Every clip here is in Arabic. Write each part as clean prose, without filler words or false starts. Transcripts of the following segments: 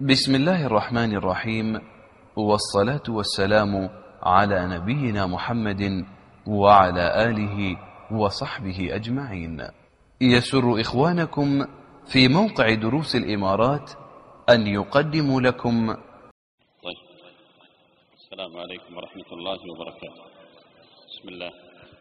بسم الله الرحمن الرحيم، والصلاة والسلام على نبينا محمد وعلى آله وصحبه أجمعين. يسر إخوانكم في موقع دروس الإمارات أن يقدموا لكم. طيب، السلام عليكم ورحمة الله وبركاته. بسم الله.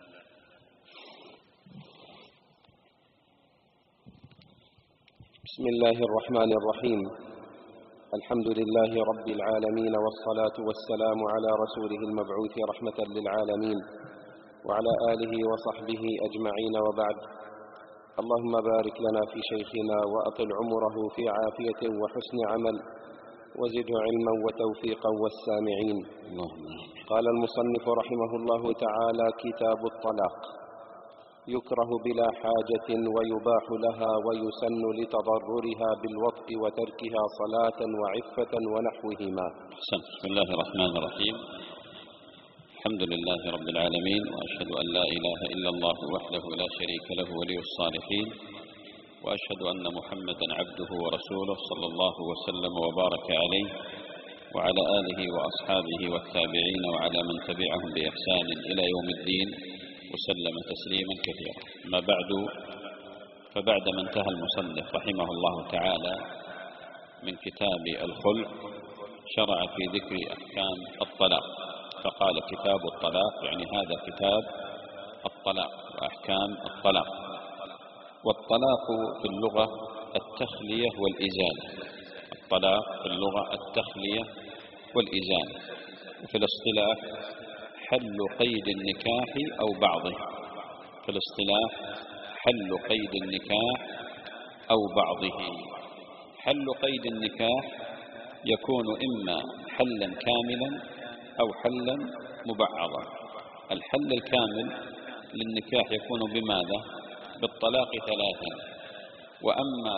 بسم الله الرحمن الرحيم. الحمد لله رب العالمين، والصلاة والسلام على رسوله المبعوث رحمة للعالمين وعلى آله وصحبه أجمعين، وبعد. اللهم بارك لنا في شيخنا وأطل عمره في عافية وحسن عمل، وزده علما وتوفيقا والسامعين. قال المصنف رحمه الله تعالى: كتاب الطلاق. يكره بلا حاجة ويباح لها ويسن لتضررها بالوطء وتركها صلاة وعفة ونحوهما. بسم الله الرحمن الرحيم. الحمد لله رب العالمين، وأشهد أن لا إله إلا الله وحده لا شريك له ولي الصالحين، وأشهد أن محمدا عبده ورسوله صلى الله وسلم وبارك عليه وعلى آله وأصحابه والتابعين وعلى من تبعهم بإحسان إلى يوم الدين، وسلم تسليما كثيرا. ما بعد، فبعدما انتهى المصنف رحمه الله تعالى من كتاب الخلع، شرع في ذكر أحكام الطلاق، فقال كتاب الطلاق، يعني هذا كتاب الطلاق وأحكام الطلاق. والطلاق في اللغة التخلية والإزالة. الطلاق في اللغة التخلية والإزالة، وفي الاصطلاح حل قيد النكاح أو بعضه. في الاصطلاح حل قيد النكاح أو بعضه. حل قيد النكاح يكون إما حلا كاملا أو حلا مبعضا. الحل الكامل للنكاح يكون بماذا؟ بالطلاق ثلاثا. وأما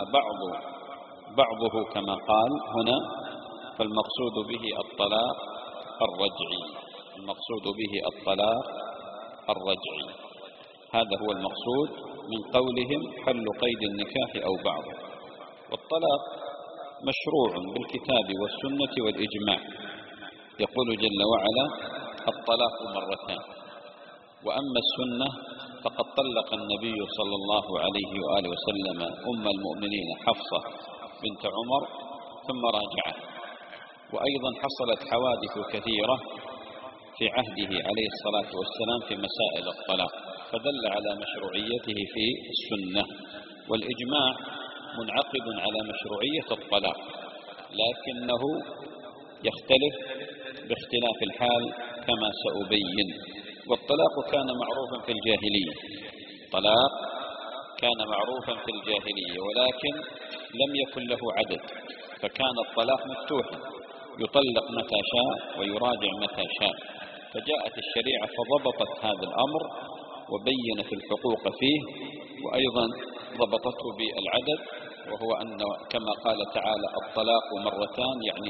بعضه كما قال هنا فالمقصود به الطلاق الرجعي. المقصود به الطلاق الرجعي، هذا هو المقصود من قولهم حل قيد النكاح أو بعضه. والطلاق مشروع بالكتاب والسنة والإجماع. يقول جل وعلا: الطلاق مرتان. وأما السنة فقد طلق النبي صلى الله عليه وآله وسلم أم المؤمنين حفصة بنت عمر ثم راجعه. وأيضا حصلت حوادث كثيرة في عهده عليه الصلاة والسلام في مسائل الطلاق، فدل على مشروعيته في السنة. والإجماع منعقد على مشروعية الطلاق، لكنه يختلف باختلاف الحال كما سأبين. والطلاق كان معروفا في الجاهلية. الطلاق كان معروفا في الجاهلية، ولكن لم يكن له عدد، فكان الطلاق مفتوحا، يطلق متى شاء ويراجع متى شاء. فجاءت الشريعة فضبطت هذا الأمر وبينت الحقوق فيه، وأيضا ضبطته بالعدد، وهو أن كما قال تعالى: الطلاق مرتان، يعني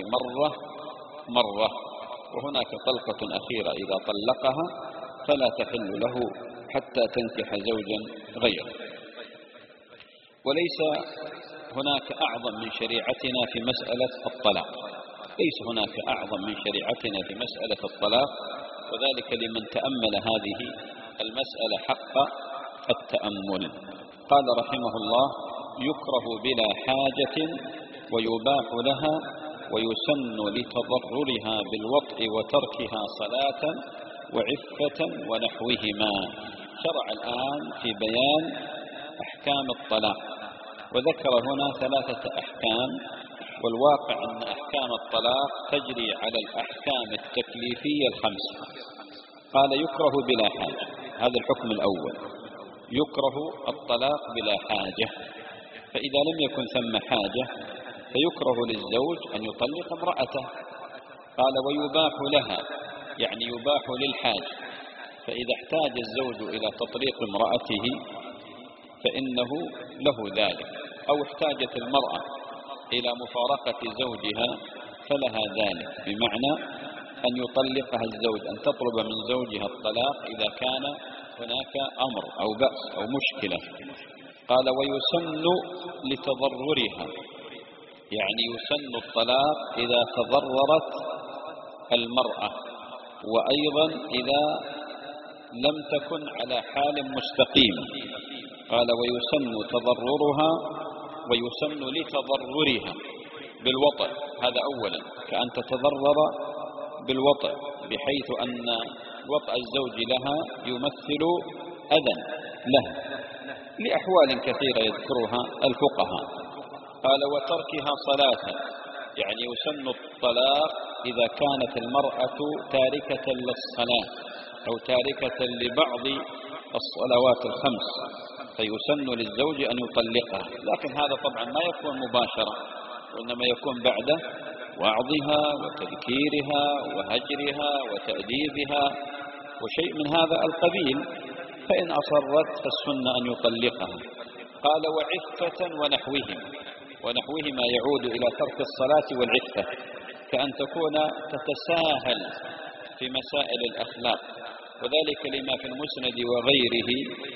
مرة. وهناك طلقة أخيرة إذا طلقها فلا تحل له حتى تنكح زوجا غيره. وليس هناك أعظم من شريعتنا في مسألة الطلاق. ليس هناك أعظم من شريعتنا في مسألة الطلاق، وذلك لمن تأمل هذه المسألة حق التأمل. قال رحمه الله: يكره بلا حاجة ويباح لها ويسن لتضررها بالوطء وتركها صلاة وعفة ونحوهما. شرع الآن في بيان أحكام الطلاق، وذكر هنا 3 أحكام. والواقع أن أحكام الطلاق تجري على الأحكام التكليفية 5. قال: يكره بلا حاجة، هذا الحكم الأول. يكره الطلاق بلا حاجة، فإذا لم يكن ثم حاجة فيكره للزوج أن يطلق امرأته. قال: ويباح لها، يعني يباح للحاجة. فإذا احتاج الزوج إلى تطليق امرأته فإنه له ذلك، أو احتاجت المرأة إلى مفارقة زوجها فلها ذلك، بمعنى أن يطلقها الزوج، أن تطلب من زوجها الطلاق إذا كان هناك أمر أو بأس أو مشكلة. قال: ويسن لتضررها، يعني يسن الطلاق إذا تضررت المرأة، وأيضا إذا لم تكن على حال مستقيم. قال ويسن تضررها ويسن لتضررها بالوطء، هذا أولا، كأن تتضرر بالوطء بحيث أن وطء الزوج لها يمثل أذى له لأحوال كثيرة يذكرها الفقهاء. قال وتركها صلاة، يعني يسن الطلاق إذا كانت المرأة تاركة للصلاة أو تاركة لبعض الصلوات الخمس، فيسن للزوج أن يطلقها، لكن هذا طبعا ما يكون مباشرة، وإنما يكون بعد وعظها وتذكيرها وهجرها وتأديبها وشيء من هذا القبيل، فإن أصرت فالسنة أن يطلقها. قال وعفة ونحوهما يعود إلى ترك الصلاة والعفة، كأن تكون تتساهل في مسائل الأخلاق، وذلك لما في المسند وغيره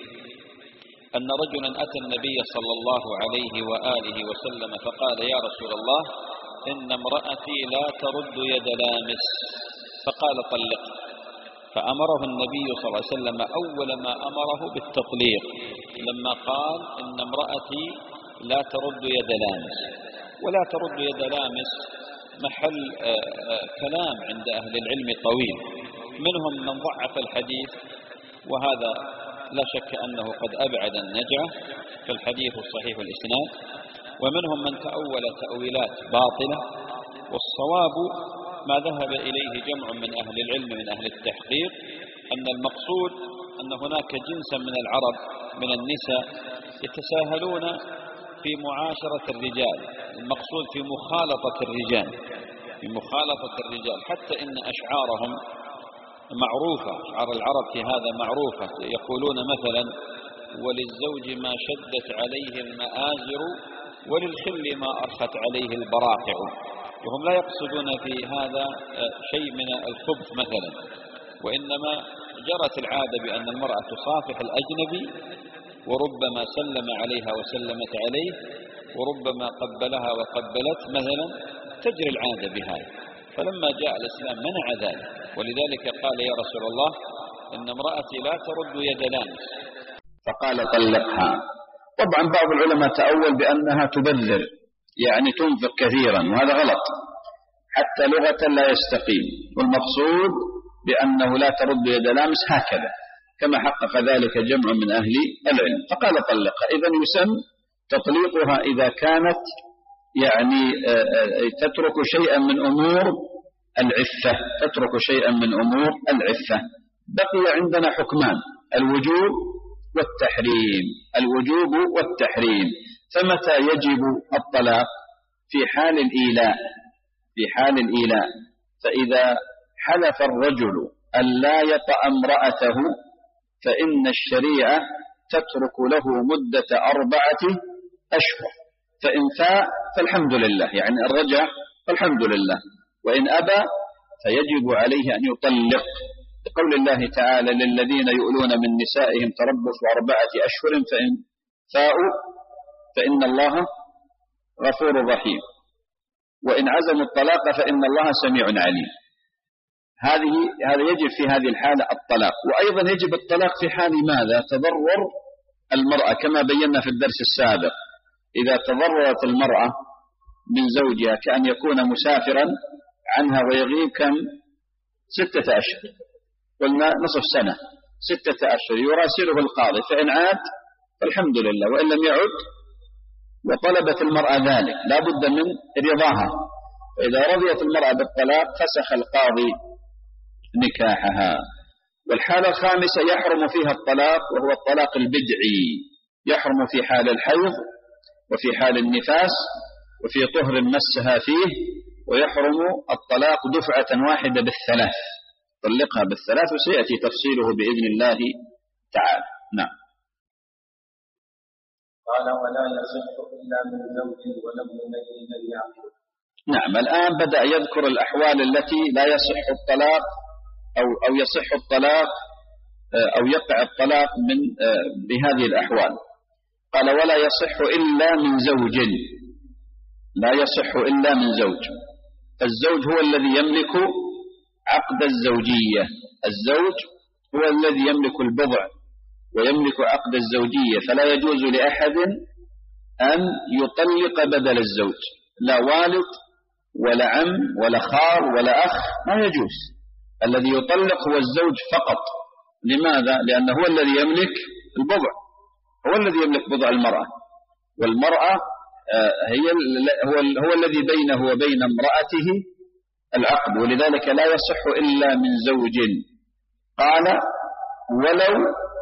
أن رجلا أتى النبي صلى الله عليه وآله وسلم فقال يا رسول الله إن امرأتي لا ترد يد لامس، فقال طلق، فأمره النبي صلى الله عليه وسلم أول ما أمره بالتطليق لما قال إن امرأتي لا ترد يد لامس. ولا ترد يد لامس محل كلام عند أهل العلم طويل، منهم من ضعف الحديث، وهذا لا شك أنه قد أبعد النجعة، فالحديث الصحيح الإسناد، ومنهم من تأول تأويلات باطلة، والصواب ما ذهب إليه جمع من أهل العلم من أهل التحقيق أن المقصود أن هناك جنسا من العرب من النساء يتساهلون في معاشرة الرجال، المقصود في مخالطة الرجال، حتى إن أشعارهم معروفة، أشعار العرب في هذا معروفة، يقولون مثلا وللزوج ما شدت عليه المآزر وللخل ما أرخت عليه البراقع، وهم لا يقصدون في هذا شيء من الخبث مثلا، وإنما جرت العادة بأن المرأة تصافح الأجنبي، وربما سلم عليها وسلمت عليه، وربما قبلها وقبلت مثلا، تجري العادة بهذا. فلما جاء الإسلام منع ذلك، ولذلك قال يا رسول الله إن امرأتي لا ترد يد لامس، فقال طلقها. طبعا بعض العلماء تأول بأنها تبذر، يعني تنفق كثيرا، وهذا غلط حتى لغة لا يستقيم، والمقصود بأنه لا ترد يد لامس هكذا كما حقق ذلك جمع من أهل العلم، فقال طلقها. إذن يسن تطليقها إذا كانت يعني تترك شيئا من أمور العفة. بقي عندنا حكمان: الوجوب والتحريم. فمتى يجب الطلاق؟ في حال الإيلاء، فإذا حلف الرجل أن لا يطأ امرأته فإن الشريعة تترك له مدة 4 أشهر، فإن فاء فالحمد لله، يعني الرجع فالحمد لله، وإن أبى فيجب عليه أن يطلق، لقول الله تعالى للذين يؤلون من نسائهم تربص 4 أشهر فإن فاءوا فإن الله غفور رحيم، وإن عزموا الطلاق فإن الله سميع عليم. هذا يجب في هذه الحالة الطلاق. وأيضا يجب الطلاق في حال ماذا؟ تضرر المرأة، كما بينا في الدرس السابق، إذا تضررت المرأة من زوجها كأن يكون مسافرا عنها ويغيب 6 أشهر، قلنا نصف سنة، 6 أشهر، يراسله القاضي، فإن عاد فالحمد لله، وإن لم يعد وطلبت المرأة ذلك لا بد من رضاها، فإذا رضيت المرأة بالطلاق فسخ القاضي نكاحها. والحالة الخامسة يحرم فيها الطلاق، وهو الطلاق البدعي، يحرم في حال الحيض وفي حال النفاس وفي طهر مسها فيه، ويحرم الطلاق دفعة واحدة بالثلاث، طلقها بالثلاث، وسيأتي تفصيله بإذن الله تعالى. نعم. قال ولا يصح إلا من زوج ولم يميز اليعقل. نعم، الآن بدأ يذكر الأحوال التي لا يصح الطلاق أو يصح الطلاق أو يقع الطلاق من بهذه الأحوال. قال ولا يصح إلا من زوج، لا يصح إلا من زوج. الزوج هو الذي يملك عقد الزوجية، الزوج هو الذي يملك البضع ويملك عقد الزوجية، فلا يجوز لأحد أن يطلق بدل الزوج، لا والد ولا عم ولا خال ولا أخ، ما يجوز. الذي يطلق هو الزوج فقط. لماذا؟ لأنه هو الذي يملك البضع، هو الذي يملك بضع المرأة، والمرأة هو الذي بينه وبين امرأته العقد، ولذلك لا يصح إلا من زوج. قال ولو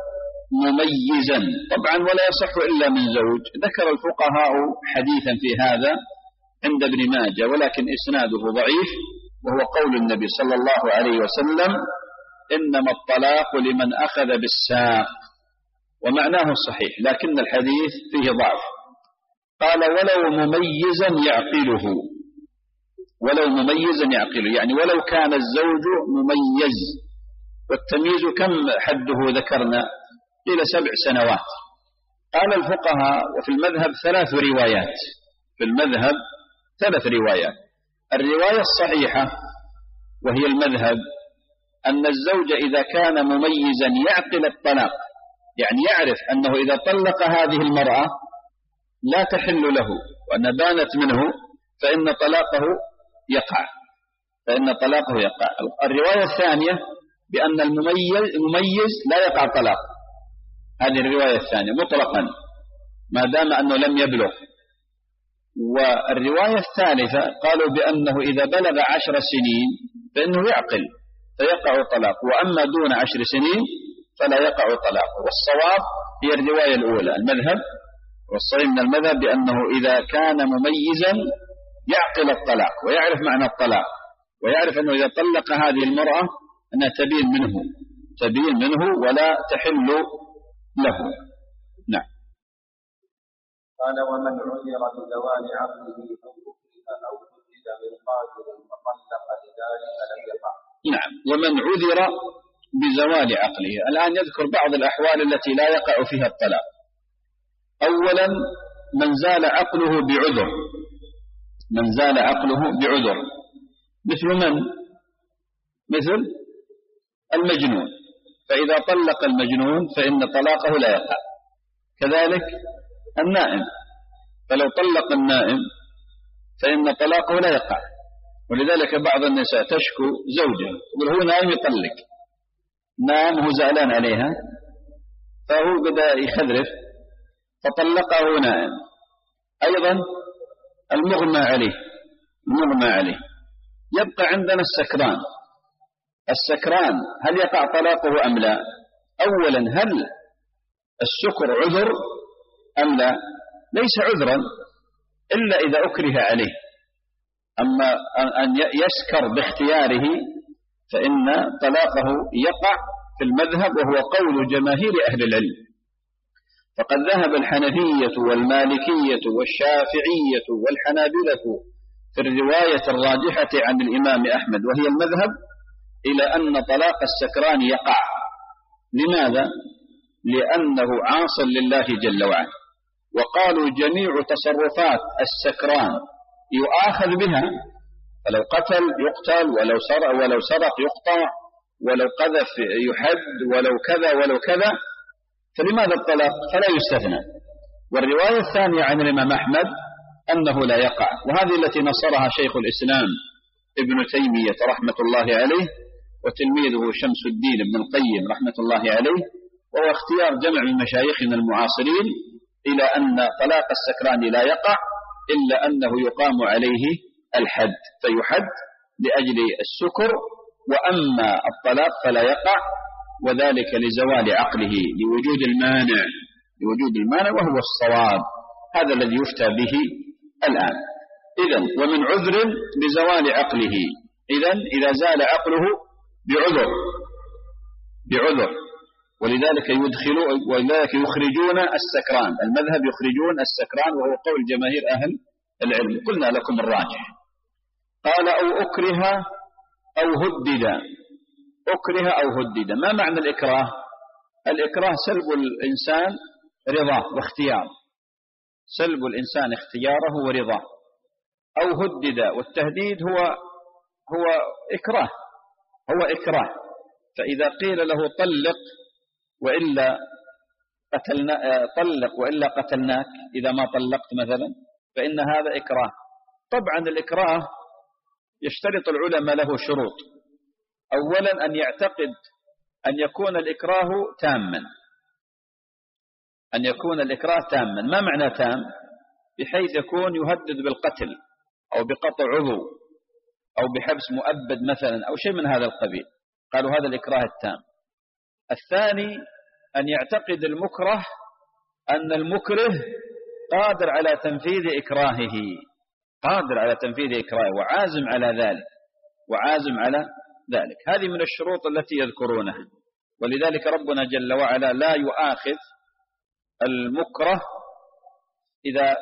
مميزا، طبعا ولا يصح إلا من زوج. ذكر الفقهاء حديثا في هذا عند ابن ماجه، ولكن إسناده ضعيف، وهو قول النبي صلى الله عليه وسلم: إنما الطلاق لمن أخذ بالساق، ومعناه صحيح لكن الحديث فيه ضعف. قال ولو مميزا يعقله، ولو مميزا يعقله، يعني ولو كان الزوج مميز. والتمييز كم حده ذكرنا؟ إلى 7 سنوات. قال الفقهاء وفي المذهب 3 روايات، في المذهب 3 روايات. الرواية الصحيحة وهي المذهب أن الزوج إذا كان مميزا يعقل الطلاق، يعني يعرف أنه إذا طلق هذه المرأة لا تحل له وأن بانت منه فإن طلاقه يقع، فإن طلاقه يقع. الرواية الثانية بأن المميز لا يقع طلاق، هذه الرواية الثانية مطلقا ما دام أنه لم يبلغ. والرواية الثالثة قالوا بأنه إذا بلغ 10 سنين فإنه يعقل فيقع طلاق، وأما دون 10 سنين فلا يقع طلاق. والصواب هي الرواية الأولى، المذهب والصحيح من المذهب بأنه إذا كان مميزا يعقل الطلاق ويعرف معنى الطلاق، ويعرف أنه إذا طلق هذه المرأة أنها تبين منه ولا تحل له. نعم. قال ومن عذر بزوال عقله أو أكره أو هدد من قادر فطلق لذلك لم يقع. نعم، ومن عذر بزوال عقله. الآن يذكر بعض الأحوال التي لا يقع فيها الطلاق. أولا من زال عقله بعذر، من زال عقله بعذر مثل المجنون، فإذا طلق المجنون فإن طلاقه لا يقع. كذلك النائم، فلو طلق النائم فإن طلاقه لا يقع. ولذلك بعض النساء تشكو زوجها يقول هو نائم يطلق، نام هو زعلان عليها فهو بدأ يخذرف فطلقه نائم. أيضا المغمى عليه يبقى عندنا السكران هل يقع طلاقه أم لا؟ أولا هل السكر عذر أم لا؟ ليس عذرا إلا إذا أكره عليه، أما أن يسكر باختياره فإن طلاقه يقع في المذهب، وهو قول جماهير أهل العلم. فقد ذهب الحنفية والمالكية والشافعية والحنابلة في الرواية الراجحة عن الإمام أحمد وهي المذهب إلى أن طلاق السكران يقع. لماذا؟ لأنه عاص لله جل وعلا، وقالوا جميع تصرفات السكران يؤاخذ بها، فلو قتل يقتل، ولو سرق يقطع، ولو قذف يحد، ولو كذا، فلماذا الطلاق؟ فلا يستثنى. والرواية الثانية عن الإمام أحمد أنه لا يقع، وهذه التي نصرها شيخ الإسلام ابن تيمية رحمة الله عليه وتلميذه شمس الدين ابن القيم رحمة الله عليه، وهو اختيار جمع من مشايخنا المعاصرين إلى أن طلاق السكران لا يقع إلا أنه يقام عليه الحد، فيحد لأجل السكر، وأما الطلاق فلا يقع، وذلك لزوال عقله لوجود المانع وهو الصواب. هذا الذي يفتى به الآن. إذن ومن عذر بزوال عقله، إذا زال عقله بعذر، ولذلك يخرجون السكران، المذهب يخرجون السكران، وهو قول جماهير أهل العلم. قلنا لكم الراجح. قال أو أكره أو هدد. ما معنى الإكراه؟ الإكراه سلب الإنسان رضاه واختياره، سلب الإنسان اختياره ورضاه. أو هدد، والتهديد هو إكراه، فإذا قيل له طلق وإلا قتلناك إذا ما طلقت مثلا، فإن هذا إكراه. طبعا الإكراه يشترط العلماء له شروط. أولا أن يعتقد أن يكون الإكراه تاما. ما معنى تام؟ بحيث يكون يهدد بالقتل أو بقطع عضو أو بحبس مؤبد مثلا أو شيء من هذا القبيل، قالوا هذا الإكراه التام. الثاني أن يعتقد المكره أن المكره قادر على تنفيذ إكراهه، وعازم على ذلك. هذه من الشروط التي يذكرونها. ولذلك ربنا جل وعلا لا يؤاخذ المكره إذا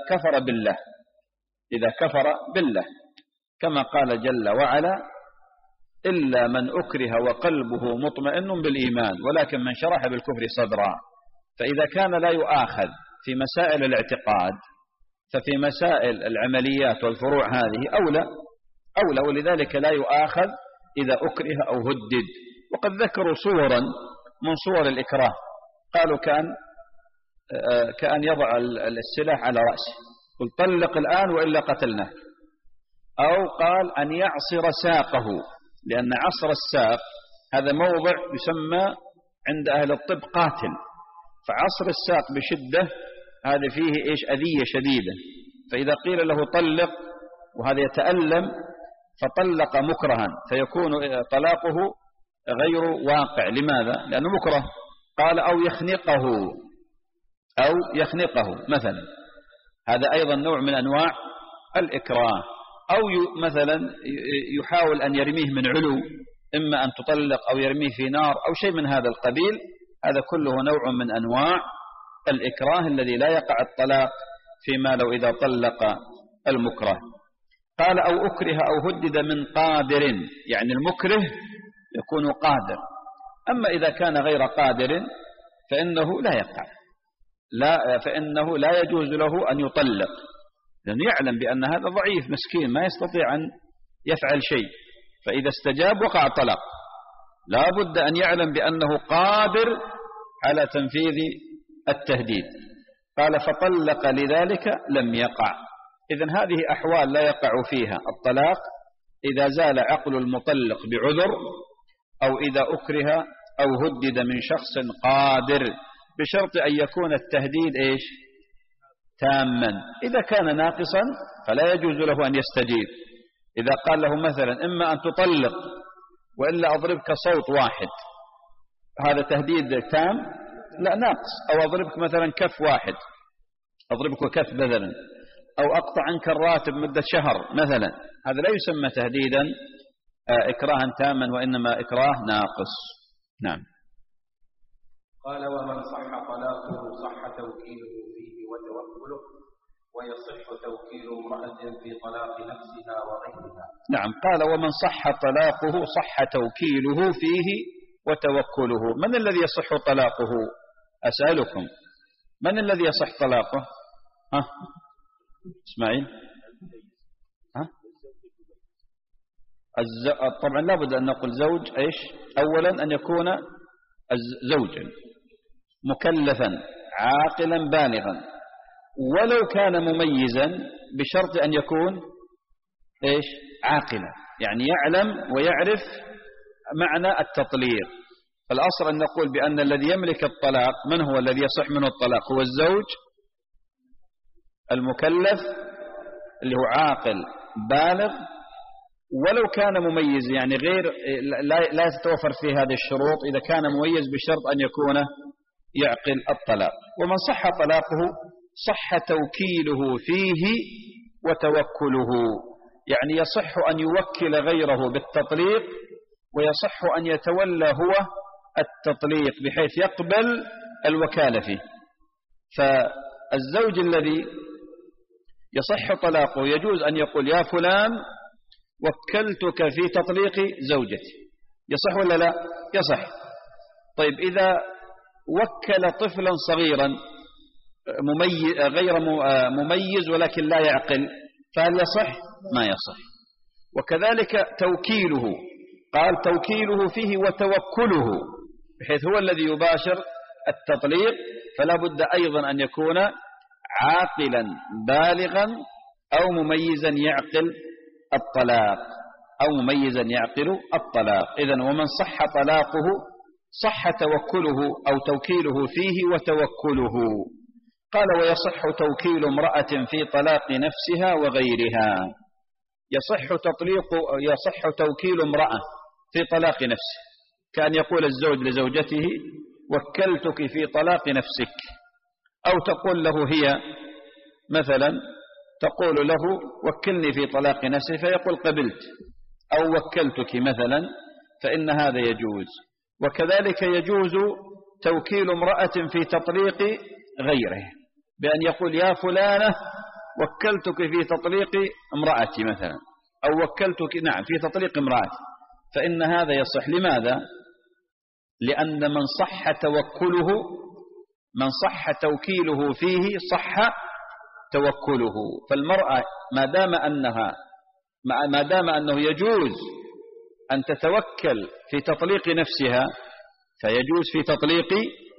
كفر بالله، كما قال جل وعلا: إلا من أكره وقلبه مطمئن بالإيمان ولكن من شرح بالكفر صدرا. فإذا كان لا يؤاخذ في مسائل الاعتقاد، ففي مسائل العمليات والفروع هذه أولى، ولذلك لا يؤاخذ إذا أكره أو هدد. وقد ذكروا صورا من صور الإكراه، قالوا كأن يضع السلاح على رأسه، قل طلق الآن وإلا قتلناك. أو قال أن يعصر ساقه، لأن عصر الساق هذا موضع يسمى عند أهل الطب قاتل، فعصر الساق بشدة هذا فيه أذية شديدة، فإذا قيل له طلق وهذا يتألم فطلق مكرها فيكون طلاقه غير واقع. لماذا؟ لأنه مكره. قال أو يخنقه مثلا، هذا أيضا نوع من أنواع الإكراه. أو مثلا يحاول أن يرميه من علو، إما أن تطلق أو يرميه في نار أو شيء من هذا القبيل، هذا كله نوع من أنواع الإكراه الذي لا يقع الطلاق فيما لو إذا طلق المكره. قال أو أكره أو هدد من قادر، يعني المكره يكون قادر. أما إذا كان غير قادر فإنه لا يقع، فإنه لا يجوز له أن يطلق، لأنه يعلم بأن هذا ضعيف مسكين ما يستطيع أن يفعل شيء، فإذا استجاب وقع طلاق. لا بد أن يعلم بأنه قادر على تنفيذ التهديد. قال فطلق لذلك لم يقع. إذن هذه أحوال لا يقع فيها الطلاق: إذا زال عقل المطلق بعذر، أو إذا أكره أو هدد من شخص قادر، بشرط أن يكون التهديد تاما. إذا كان ناقصا فلا يجوز له أن يستجيب. إذا قال له مثلا إما أن تطلق وإلا أضربك صوت واحد، هذا تهديد تام؟ لا، ناقص. أو أضربك مثلا كف واحد، أضربك كف بدلا، أو أقطع عنك الراتب مدة شهر مثلا، هذا لا يسمى تهديدا إكراها تاما، وإنما إكراه ناقص. نعم. قال ومن صح طلاقه صح توكيله فيه وتوكله، ويصح توكيل امرأة في طلاق نفسها وغيرها. نعم. قال ومن صح طلاقه صح توكيله فيه وتوكله. من الذي يصح طلاقه؟ أسألكم، من الذي يصح طلاقه؟ اسماعيل؟ طبعا لابد أن نقول زوج. أولا أن يكون زوجا مكلفا عاقلا بالغا، ولو كان مميزا بشرط أن يكون عاقلا، يعني يعلم ويعرف معنى التطليق. فالأصل أن نقول بأن الذي يملك الطلاق، من هو الذي يصح منه الطلاق؟ هو الزوج المكلف اللي هو عاقل بالغ، ولو كان مميز، يعني غير لا تتوفر فيه هذه الشروط. إذا كان مميز بشرط أن يكون يعقل الطلاق. ومن صح طلاقه صح توكيله فيه وتوكله، يعني يصح أن يوكل غيره بالتطليق، ويصح أن يتولى هو التطليق بحيث يقبل الوكالة فيه. فالزوج الذي يصح طلاقه يجوز أن يقول يا فلان وكلتك في تطليق زوجتي، يصح ولا لا؟ يصح. طيب إذا وكل طفلا صغيرا غير مميز ولكن لا يعقل، فهل يصح؟ ما يصح. وكذلك توكيله، قال توكيله فيه وتوكله، بحيث هو الذي يباشر التطليق، فلا بد أيضا أن يكون عاقلا بالغا أو مميزا يعقل الطلاق، إذن ومن صح طلاقه صح توكله أو توكيله فيه وتوكله. قال ويصح توكيل امرأة في طلاق نفسها وغيرها. يصح توكيل امرأة في طلاق نفسه، كأن يقول الزوج لزوجته وكلتك في طلاق نفسك، أو تقول له هي مثلا تقول له وكلني في طلاق نفسي فيقول قبلت، أو وكلتك مثلا، فإن هذا يجوز. وكذلك يجوز توكيل امرأة في تطليق غيره، بأن يقول يا فلانة وكلتك في تطليق امرأتي مثلا، أو وكلتك في تطليق امرأتي، فإن هذا يصح. لماذا؟ لأن من صح توكيله فيه صح توكله. فالمرأة ما دام أنه يجوز أن تتوكل في تطليق نفسها فيجوز في تطليق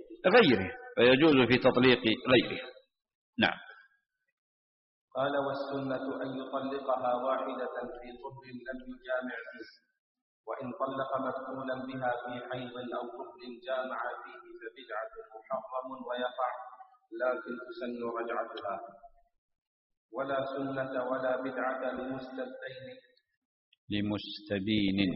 غيره. نعم. قال والسنة أن يطلقها واحدة في طهر لم يجامع فيه، وإن طلق مدخولا بها في حيض أو طهر جامع فيه فبدعة محرم ويقع، لكن تسن رجعتها. ولا سنة ولا بدعة لمستبين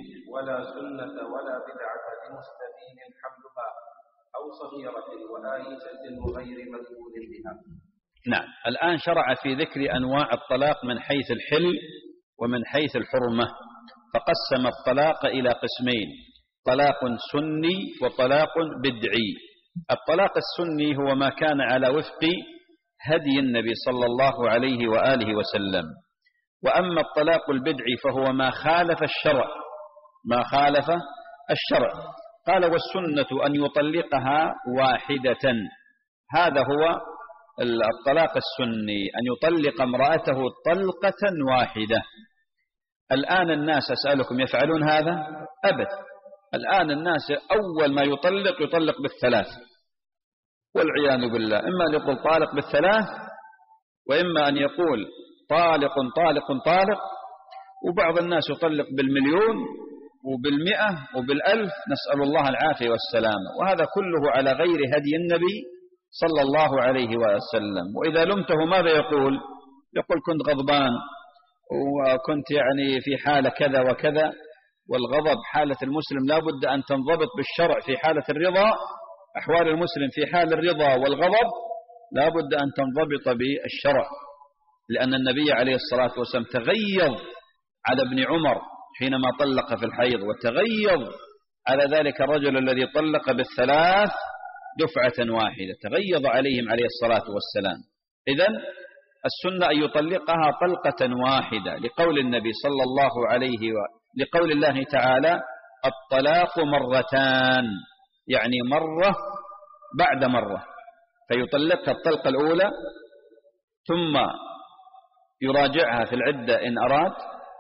حملها أو صغيرة وآيسة وغير مدخول بها. نعم. الآن شرع في ذكر أنواع الطلاق من حيث الحل ومن حيث الحرمة، فقسم الطلاق إلى قسمين: طلاق سني وطلاق بدعي. الطلاق السني هو ما كان على وفق هدي النبي صلى الله عليه وآله وسلم، وأما الطلاق البدعي فهو ما خالف الشرع. قال والسنة أن يطلقها واحدة، هذا هو الطلاق السني، أن يطلق امرأته طلقة واحدة. الآن الناس أسألكم يفعلون هذا؟ أبدا. الآن الناس أول ما يطلق بالثلاث، والعياذ بالله، إما أن يقول طالق بالثلاث، وإما أن يقول طالق طالق طالق، وبعض الناس يطلق بالمليون وبال100 وبال1000، نسأل الله العافية والسلامة، وهذا كله على غير هدي النبي صلى الله عليه وسلم. وإذا لمته ماذا يقول كنت غضبان وكنت في حالة كذا وكذا. والغضب حالة المسلم لا بد أن تنضبط بالشرع في حالة الرضا. أحوال المسلم في حال الرضا والغضب لا بد أن تنضبط بالشرع، لأن النبي عليه الصلاة والسلام تغيظ على ابن عمر حينما طلق في الحيض، وتغيظ على ذلك الرجل الذي طلق بالثلاث دفعة واحدة، تغيظ عليهم عليه الصلاة والسلام. إذن السنة أن يطلقها طلقة واحدة، لقول النبي صلى الله عليه وسلم، لقول الله تعالى الطلاق مرتان، يعني مرة بعد مرة، فيطلقها الطلقة الأولى ثم يراجعها في العدة إن أراد،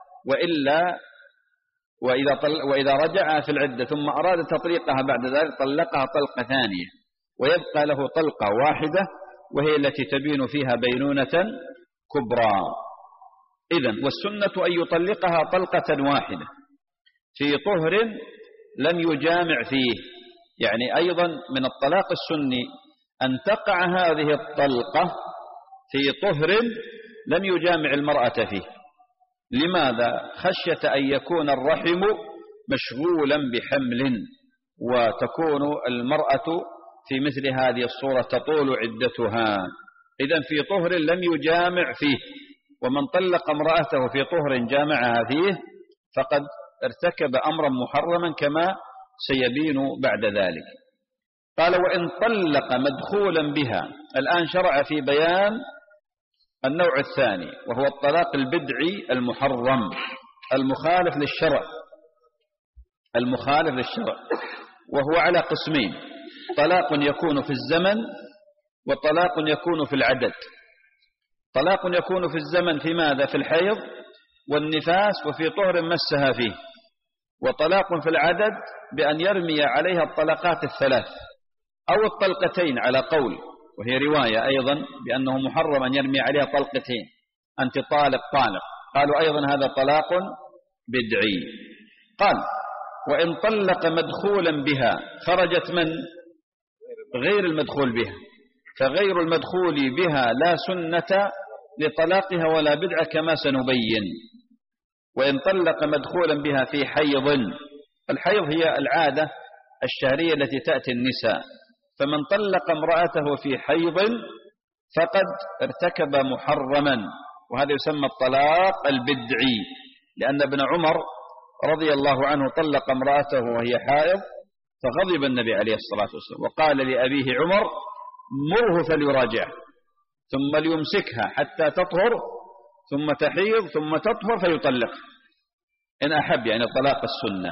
وإذا رجعها في العدة ثم أراد تطليقها بعد ذلك طلقها طلقة ثانية، ويبقى له طلقة واحدة وهي التي تبين فيها بينونة كبرى. إذن والسنة أن يطلقها طلقة واحدة في طهر لم يجامع فيه، يعني أيضا من الطلاق السني أن تقع هذه الطلقة في طهر لم يجامع المرأة فيه. لماذا؟ خشية أن يكون الرحم مشغولا بحمل، وتكون المرأة في مثل هذه الصورة تطول عدتها. إذن في طهر لم يجامع فيه، ومن طلق امرأته في طهر جامعها فيه فقد ارتكب أمرا محرما كما سيبين بعد ذلك. قال وإن طلق مدخولا بها. الآن شرع في بيان النوع الثاني، وهو الطلاق البدعي المحرم المخالف للشرع، وهو على قسمين: طلاق يكون في الزمن وطلاق يكون في العدد. طلاق يكون في الزمن في ماذا؟ في الحيض، والنفاس وفي طهر مسها فيه. وطلاق في العدد بأن يرمي عليها الطلقات الثلاث أو الطلقتين على قول، وهي رواية أيضا بأنه محرم أن يرمي عليها طلقتين، أنت طالق طالق. قالوا أيضا هذا طلاق بدعي. قال وإن طلق مدخولا بها خرجت من غير المدخول بها، فغير المدخول بها لا سنة لطلاقها ولا بدعة كما سنبين. وإن طلق مدخولا بها في حيض، الحيض هي العادة الشهرية التي تأتي النساء، فمن طلق امرأته في حيض فقد ارتكب محرما، وهذا يسمى الطلاق البدعي، لأن ابن عمر رضي الله عنه طلق امرأته وهي حائض فغضب النبي عليه الصلاة والسلام وقال لأبيه عمر مره فليراجعه ثم ليمسكها حتى تطهر ثم تحيض ثم تطهر فيطلق إن أحب، يعني طلاق السنة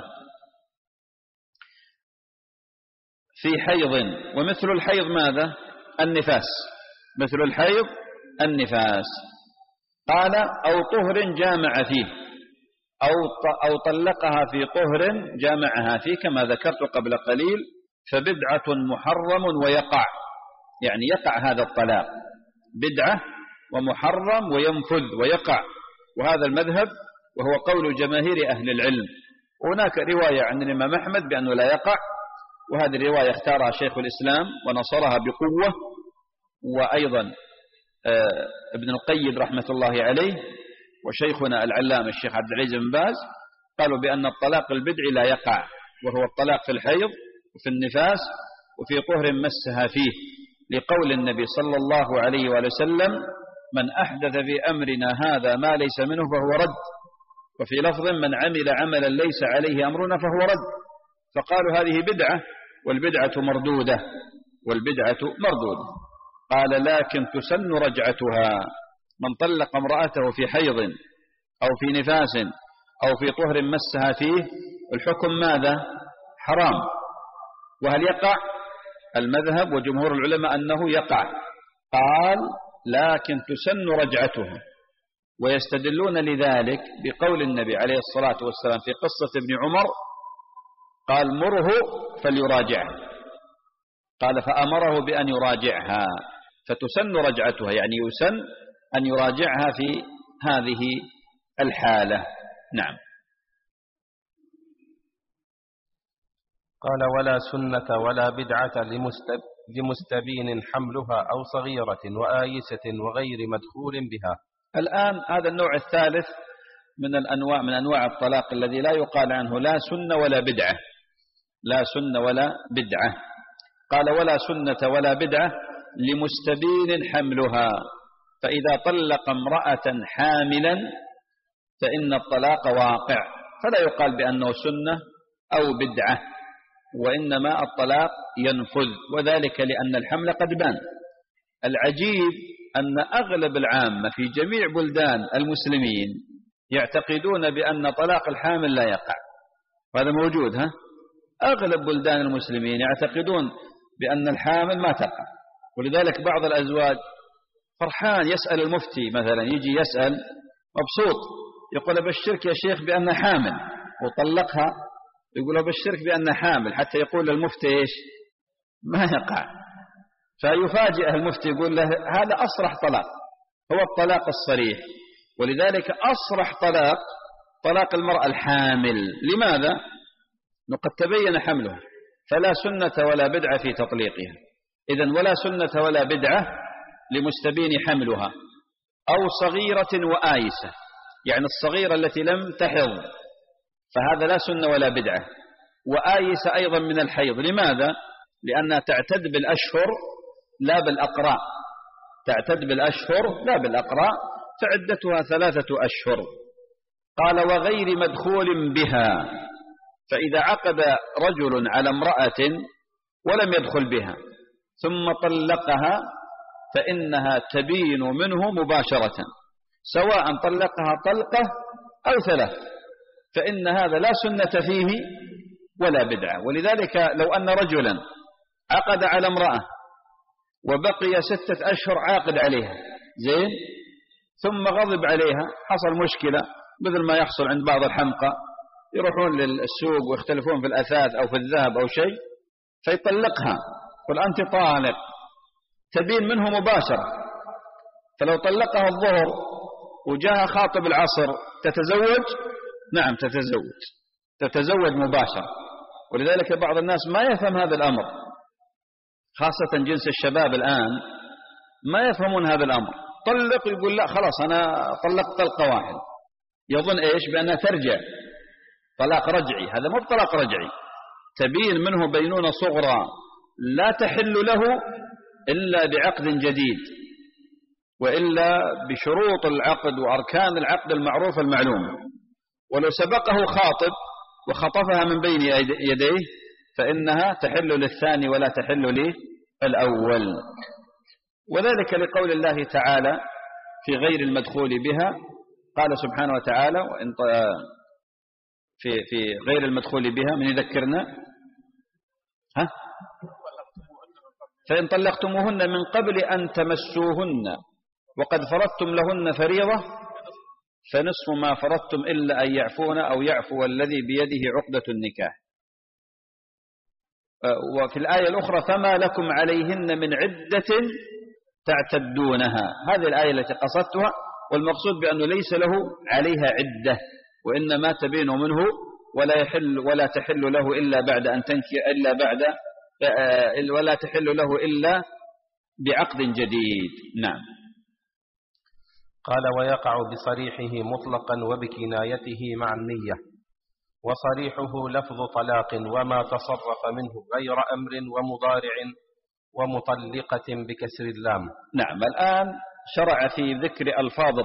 في حيض. ومثل الحيض ماذا؟ النفاس، مثل الحيض النفاس. قال أو طهر جامع فيه، أو طلقها في طهر جامعها فيه كما ذكرت قبل قليل، فبدعة محرم ويقع، يعني يقع هذا الطلاق، بدعة ومحرم وينفذ ويقع، وهذا المذهب وهو قول جماهير أهل العلم. هناك رواية عن الإمام أحمد بأنه لا يقع، وهذه الرواية اختارها شيخ الإسلام ونصرها بقوة، وأيضا ابن القيم رحمة الله عليه وشيخنا العلامة الشيخ عبد العزيز بن باز قالوا بأن الطلاق البدعي لا يقع، وهو الطلاق في الحيض وفي النفاس وفي طهر مسها فيه، لقول النبي صلى الله عليه وآله وسلم من أحدث في أمرنا هذا ما ليس منه فهو رد، وفي لفظ من عمل عملا ليس عليه أمرنا فهو رد. فقالوا هذه بدعة والبدعة مردودة، والبدعة مردودة. قال لكن تسن رجعتها، من طلق امرأته في حيض أو في نفاس أو في طهر مسها فيه الحكم ماذا؟ حرام. وهل يقع؟ المذهب وجمهور العلماء أنه يقع. قال لكن تسن رجعتها، ويستدلون لذلك بقول النبي عليه الصلاة والسلام في قصة ابن عمر قال مره فليراجعه، قال فأمره بأن يراجعها، فتسن رجعتها، يعني يسن أن يراجعها في هذه الحالة. نعم. قال ولا سنة ولا بدعة لمستبين حملها أو صغيرة وآيسة وغير مدخول بها. الآن هذا النوع الثالث من أنواع الطلاق الذي لا يقال عنه لا سنة ولا بدعة، لا سنة ولا بدعة. قال ولا سنة ولا بدعة لمستبين حملها، فإذا طلق امرأة حاملا فإن الطلاق واقع، فلا يقال بأنه سنة أو بدعة، وإنما الطلاق ينفذ، وذلك لأن الحمل قد بان. العجيب أن أغلب العامة في جميع بلدان المسلمين يعتقدون بأن طلاق الحامل لا يقع، وهذا موجود. أغلب بلدان المسلمين يعتقدون بأن الحامل ما تقع، ولذلك بعض الأزواج فرحان يسأل المفتي مثلا، يجي يسأل مبسوط يقول أبشرك يا شيخ بأن حامل، وطلقها يقول أبشرك بأن حامل، حتى يقول للمفتي إيش؟ ما يقع. فيفاجئ المفتي يقول له هذا أصرح طلاق، هو الطلاق الصريح. ولذلك أصرح طلاق المرأة الحامل. لماذا؟ قد تبين حملها، فلا سنة ولا بدعة في تطليقها. إذن ولا سنة ولا بدعة لمستبين حملها أو صغيرة وآيسة، يعني الصغيرة التي لم تحض فهذا لا سنة ولا بدعة، وآيسة أيضا من الحيض. لماذا؟ لأنها تعتد بالأشهر لا بالأقراء، تعتد بالأشهر لا بالأقراء، فعدتها 3 أشهر. قال وغير مدخول بها، فإذا عقد رجل على امرأة ولم يدخل بها ثم طلقها فإنها تبين منه مباشرة، سواء طلقها طلقة أو 3، فإن هذا لا سنة فيه ولا بدعة. ولذلك لو أن رجلا عقد على امرأة وبقي 6 أشهر عاقد عليها زين، ثم غضب عليها، حصل مشكلة مثل ما يحصل عند بعض الحمقى، يروحون للسوق ويختلفون في الأثاث أو في الذهب أو شيء فيطلقها، قل أنت طالق، تبين منه مباشرة. فلو طلقها الظهر وجاء خاطب العصر تتزوج؟ نعم تتزوج مباشرة. ولذلك بعض الناس ما يفهم هذا الأمر، خاصة جنس الشباب الآن ما يفهمون هذا الأمر. طلق يقول لا خلاص أنا طلقت طلقة واحد، يظن إيش؟ بأنها ترجع، طلاق رجعي. هذا مو طلاق رجعي، تبين منه بينونة صغرى لا تحل له إلا بعقد جديد، وإلا بشروط العقد وأركان العقد المعروف المعلوم. ولو سبقه خاطب وخطفها من بين يديه فإنها تحل للثاني ولا تحل للأول. وذلك لقول الله تعالى في غير المدخول بها، قال سبحانه وتعالى في غير المدخول بها، من يذكرنا؟ فإن طلقتموهن من قبل أن تمسوهن وقد فرضتم لهن فريضة فنصف ما فرضتم إلا أن يعفون أو يعفو الذي بيده عقدة النكاح. وفي الآية الأخرى فما لكم عليهن من عدة تعتدونها. هذه الآية التي قصدتها، والمقصود بأنه ليس له عليها عدة، وإنما تبين منه ولا تحل له إلا بعد أن تنكي ولا تحل له إلا بعقد جديد. نعم. قال ويقع بصريحه مطلقا وبكنايته مع النية، وصريحه لفظ طلاق وما تصرف منه غير أمر ومضارع ومطلقة بكسر اللام. نعم. الآن شرع في ذكر ألفاظ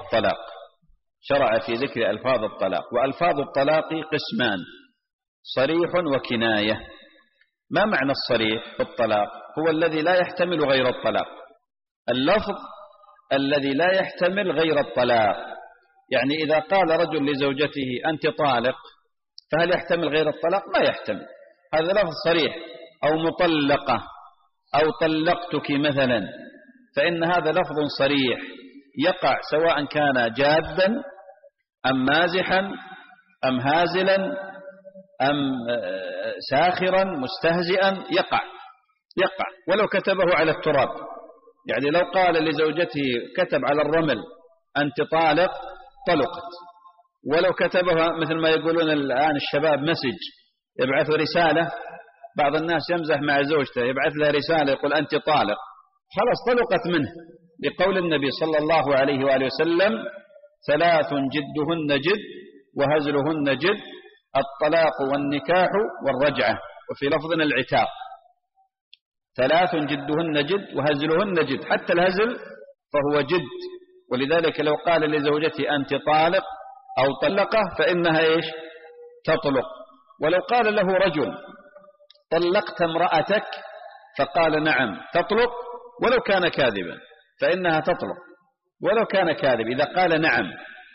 الطلاق. وألفاظ الطلاق قسمان: صريح وكناية. ما معنى الصريح في الطلاق؟ هو الذي لا يحتمل غير الطلاق، اللفظ الذي لا يحتمل غير الطلاق. يعني إذا قال رجل لزوجته أنت طالق، فهل يحتمل غير الطلاق؟ ما يحتمل. هذا لفظ صريح. أو مطلقة أو طلقتك مثلا، فإن هذا لفظ صريح يقع سواء كان جادا أم مازحا أم هازلا أم ساخرا مستهزئا، يقع ولو كتبه على التراب. يعني لو قال لزوجته كتب على الرمل أنت طالق، طلقت. ولو كتبها مثل ما يقولون الآن الشباب مسج، يبعث رسالة، بعض الناس يمزح مع زوجته يبعث لها رسالة يقول أنت طالق، خلاص طلقت منه، لقول النبي صلى الله عليه وآله وسلم: 3 جدهن جد وهزلهن جد، الطلاق والنكاح والرجعة، وفي لفظ العتاق. 3 جدهن جد وهزلهن جد، حتى الهزل فهو جد. ولذلك لو قال لزوجتي أنت طالق أو طلقه فإنها إيش؟ تطلق. ولو قال له رجل طلقت امرأتك فقال نعم، تطلق ولو كان كاذبا، فإنها تطلق ولو كان كاذب إذا قال نعم.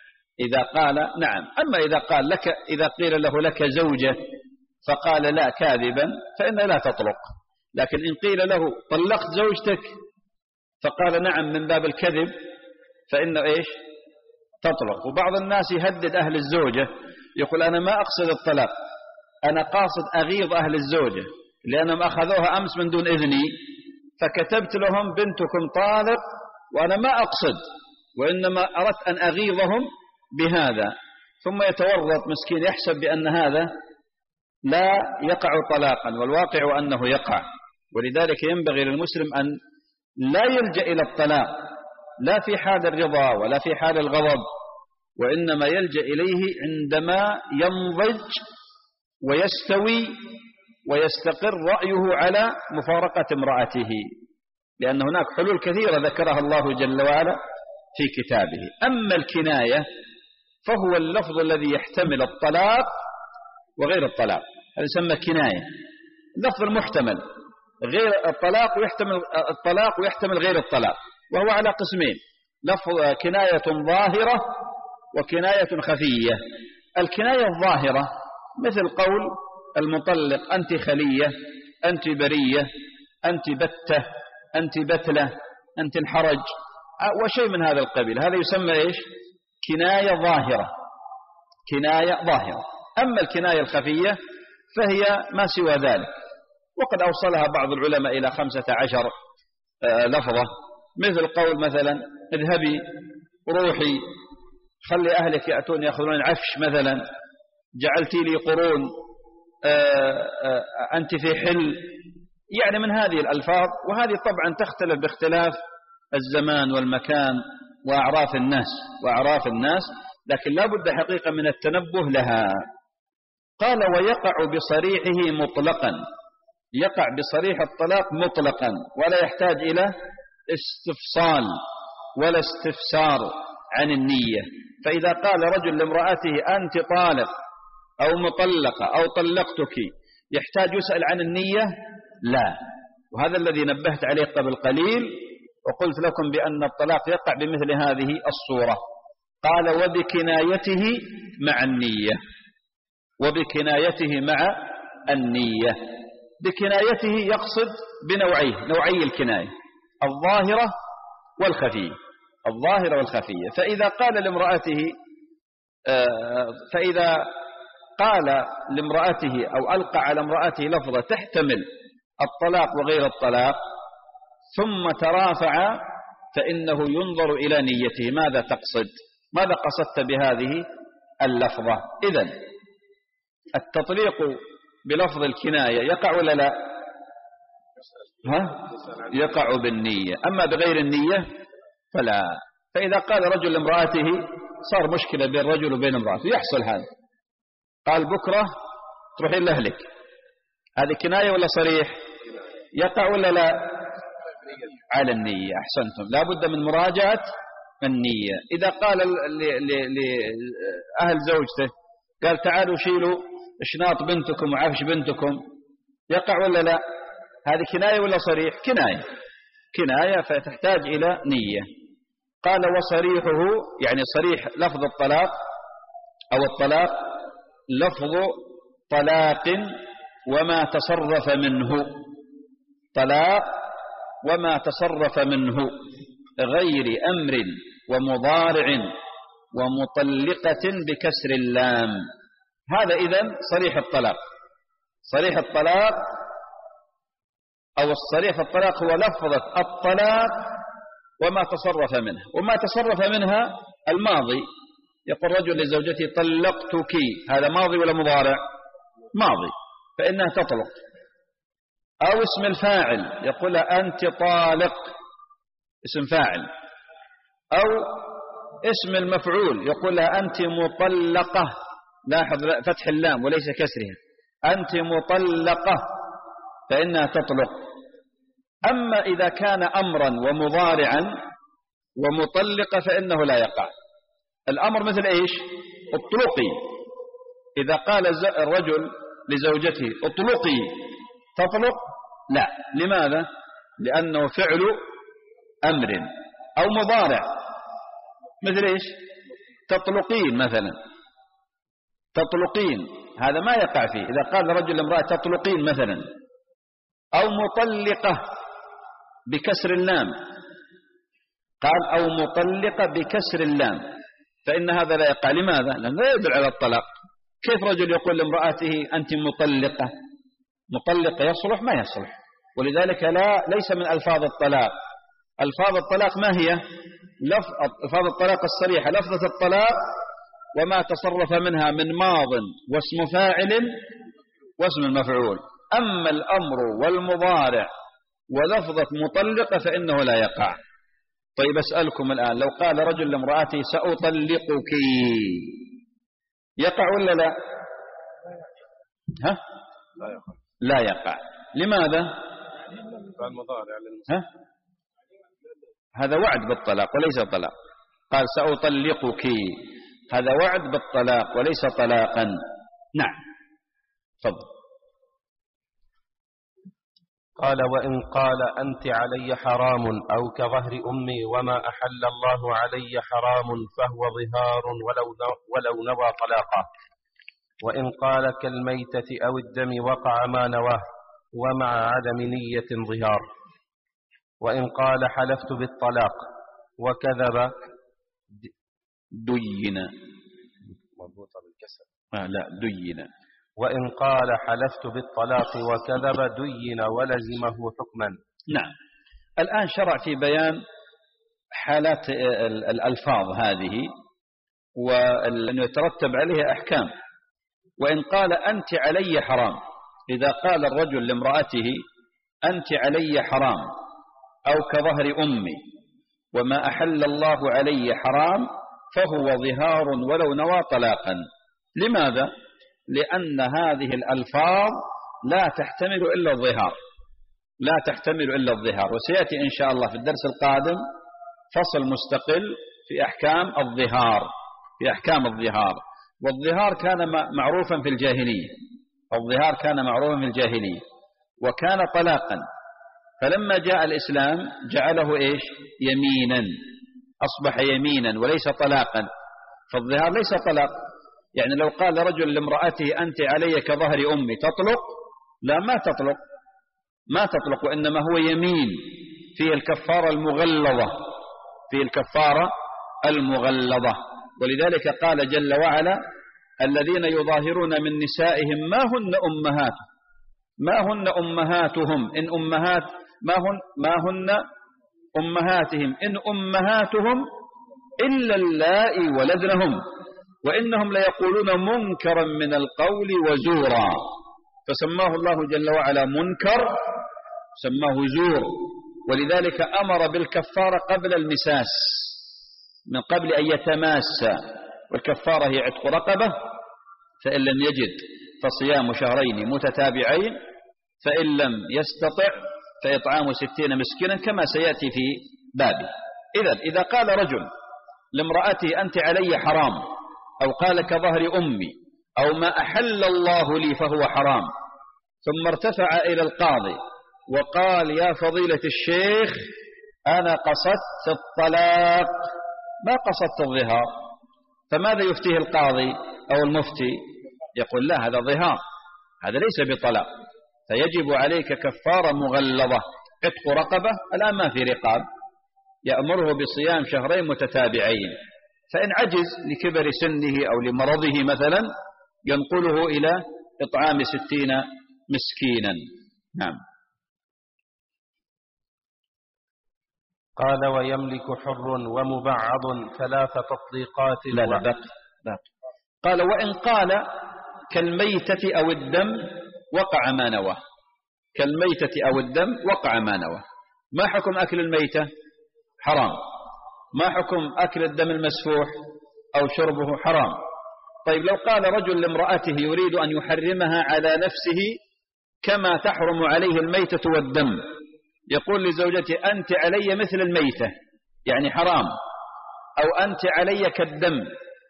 أما إذا قيل له لك زوجة فقال لا كاذبا فإنها لا تطلق. لكن إن قيل له طلقت زوجتك فقال نعم من باب الكذب فإنه إيش؟ تطلق. وبعض الناس يهدد أهل الزوجة، يقول أنا ما أقصد الطلاق، أنا قاصد أغيظ أهل الزوجة لأنهم أخذوها أمس من دون إذني، فكتبت لهم بنتكم طالق وأنا ما أقصد، وإنما أردت أن أغيظهم بهذا. ثم يتورط مسكين يحسب بأن هذا لا يقع طلاقا، والواقع أنه يقع. ولذلك ينبغي للمسلم أن لا يلجأ إلى الطلاق لا في حال الرضا ولا في حال الغضب، وإنما يلجأ إليه عندما ينضج ويستوي ويستقر رأيه على مفارقة امرأته، لأن هناك حلول كثيرة ذكرها الله جل وعلا في كتابه. أما الكناية فهو اللفظ الذي يحتمل الطلاق وغير الطلاق، هذا يسمى كناية. اللفظ المحتمل غير الطلاق ويحتمل الطلاق ويحتمل غير الطلاق، وهو على قسمين: لفظ كناية ظاهرة وكناية خفية. الكناية الظاهرة مثل قول المطلق أنت خلية، أنت برية، أنت بتة، أنت بتلة، أنت الحرج، وشيء من هذا القبيل، هذا يسمى إيش؟ كناية ظاهرة. كناية ظاهرة. أما الكناية الخفية فهي ما سوى ذلك، وقد أوصلها بعض العلماء إلى 15 لفظة، مثل قول مثلا اذهبي، روحي، خلي أهلك يأتون يأخذون العفش مثلا، جعلتي لي قرون، أنت في حل، يعني من هذه الألفاظ. وهذه طبعا تختلف باختلاف الزمان والمكان وأعراف الناس، لكن لا بد حقيقة من التنبه لها. قال ويقع بصريحه مطلقا، يقع بصريح الطلاق مطلقا ولا يحتاج إلى استفصال ولا استفسار عن النية. فإذا قال رجل لامرأته أنت طالق أو مطلقة أو طلقتك يحتاج يسأل عن النية؟ لا. وهذا الذي نبهت عليه قبل قليل، وقلت لكم بأن الطلاق يقع بمثل هذه الصورة. قال وبكنايته مع النية، وبكنايته مع النية. بكنايته يقصد نوعي الكناية، الظاهرة والخفية، الظاهرة والخفية. فإذا قال لامرأته أو ألقى على امرأته لفظة تحتمل الطلاق وغير الطلاق ثم ترافع، فإنه ينظر إلى نيته، ماذا تقصد، ماذا قصدت بهذه اللفظة. إذن التطليق بلفظ الكناية يقع ولا لا؟ يقع بالنية. أما بغير النية فلا. فإذا قال رجل لامرأته، صار مشكلة بين رجل وبين امرأته، يحصل هذا، قال بكرة تروحين لأهلك، هذه كناية ولا صريح؟ يقع ولا لا؟ على النية. أحسنتم، لا بد من مراجعة النية. إذا قال لأهل زوجته، قال تعالوا شيلوا اشناط بنتكم وعفش بنتكم، يقع ولا لا؟ هذه كناية ولا صريح؟ كناية فتحتاج إلى نية. قال وصريحه، يعني صريح لفظ الطلاق أو الطلاق لفظ طلاق وما تصرف منه، طلاق وما تصرف منه غير أمر ومضارع ومطلقة بكسر اللام. هذا إذن صريح الطلاق. صريح الطلاق أو الصريح في الطلاق هو لفظة الطلاق وما تصرف منها. وما تصرف منها الماضي، يقول رجل لزوجته طلقتك، هذا ماضي ولا مضارع؟ ماضي، فإنها تطلق. أو اسم الفاعل، يقول أنت طالق، اسم فاعل. أو اسم المفعول، يقول أنت مطلقة، لاحظ فتح اللام وليس كسرها، أنت مطلقة، فإنها تطلق. أما إذا كان أمرا ومضارعا ومطلقة فإنه لا يقع. الأمر مثل إيش؟ اطلقي. إذا قال الرجل لزوجته اطلقي تطلق؟ لا. لماذا؟ لأنه فعل أمر. أو مضارع مثل إيش؟ تطلقين مثلا، تطلقين، هذا ما يقع فيه. إذا قال رجل لامرأة تطلقين مثلا. أو مطلقة بكسر اللام، قال أو مطلقة بكسر اللام، فإن هذا لا يقع. لماذا؟ لأنه لا يدل على الطلاق. كيف رجل يقول لامرأته أنت مطلقة؟ مطلقة يصلح؟ ما يصلح. ولذلك ليس من ألفاظ الطلاق. ألفاظ الطلاق ما هي؟ ألفاظ الطلاق الصريحة لفظة الطلاق وما تصرف منها من ماض واسم فاعل واسم المفعول. أما الأمر والمضارع ولفظة مطلقة فإنه لا يقع. طيب أسألكم الآن، لو قال رجل لامرأته سأطلقك، يقع ولا لا؟ ها؟ لا يقع. لماذا؟ ها؟ هذا وعد بالطلاق وليس طلاق. قال سأطلقك، هذا وعد بالطلاق وليس طلاقا. نعم، تفضل. قال وإن قال أنت علي حرام أو كظهر أمي وما أحل الله علي حرام فهو ظهار ولو نوى طلاقه. وإن قال كالميتة أو الدم وقع ما نواه ومع عدم نية ظهار. وإن قال حلفت بالطلاق وكذب دين كسر. لا دين. وإن قال حلفت بالطلاق وكذب دين ولزمه حكما. نعم. الآن شرع في بيان حالات الألفاظ هذه وأنه يترتب عليها أحكام. وإن قال أنت علي حرام، إذا قال الرجل لامرأته أنت علي حرام أو كظهر أمي وما أحل الله علي حرام فهو ظهار ولو نوى طلاقا. لماذا؟ لأن هذه الألفاظ لا تحتمل إلا الظهار، لا تحتمل إلا الظهار. وسيأتي إن شاء الله في الدرس القادم فصل مستقل في أحكام الظهار، في أحكام الظهار. والظهار كان معروفا في الجاهلية، الظهار كان معروفا في الجاهلية وكان طلاقا، فلما جاء الإسلام جعله إيش؟ يمينا، أصبح يمينا وليس طلاقا. فالظهار ليس طلاق. يعني لو قال رجل لامرأته أنت علي كظهر أمي تطلق؟ لا، ما تطلق، ما تطلق، وإنما هو يمين فيه الكفارة المغلظة، فيه الكفارة المغلظة. ولذلك قال جل وعلا الذين يظاهرون من نسائهم ما هن أمهاتهم إن أمهات ما هن أمهاتهم إن أمهاتهم إلا اللائي ولدنهم وإنهم ليقولون منكرا من القول وزورا. فسماه الله جل وعلا منكر، سماه زور. ولذلك أمر بالكفارة قبل المساس، من قبل أن يتماس. والكفارة هي عتق رقبة، فإن لم يجد فصيام شهرين متتابعين، فإن لم يستطع فإطعام 60 مسكينا كما سيأتي في بابه. إذا قال رجل لامرأته أنت علي حرام أو قال كظهر أمي أو ما أحل الله لي فهو حرام، ثم ارتفع إلى القاضي وقال يا فضيلة الشيخ أنا قصدت الطلاق ما قصدت الظهار، فماذا يفتيه القاضي أو المفتي؟ يقول لا، هذا ظهار، هذا ليس بطلاق، فيجب عليك كفارة مغلظة، عتق رقبة. الآن ما في رقاب، يأمره بصيام شهرين متتابعين. فإن عجز لكبر سنه أو لمرضه مثلا ينقله إلى إطعام 60 مسكينا. نعم. قال ويملك حر ومبعض 3 تطليقات. لا. قال وإن قال كالميتة أو الدم وقع ما نواه، كالميتة أو الدم وقع ما نواه. ما حكم أكل الميتة؟ حرام. ما حكم أكل الدم المسفوح أو شربه؟ حرام. طيب لو قال رجل لامرأته يريد أن يحرمها على نفسه كما تحرم عليه الميتة والدم، يقول لزوجته أنت علي مثل الميتة يعني حرام، أو أنت علي كالدم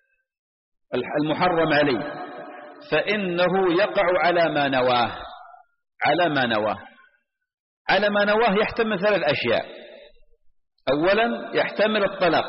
المحرم عليه، فإنه يقع على ما نواه. على ما نواه، على ما نواه يحتمل 3 أشياء. أولا يحتمل الطلاق،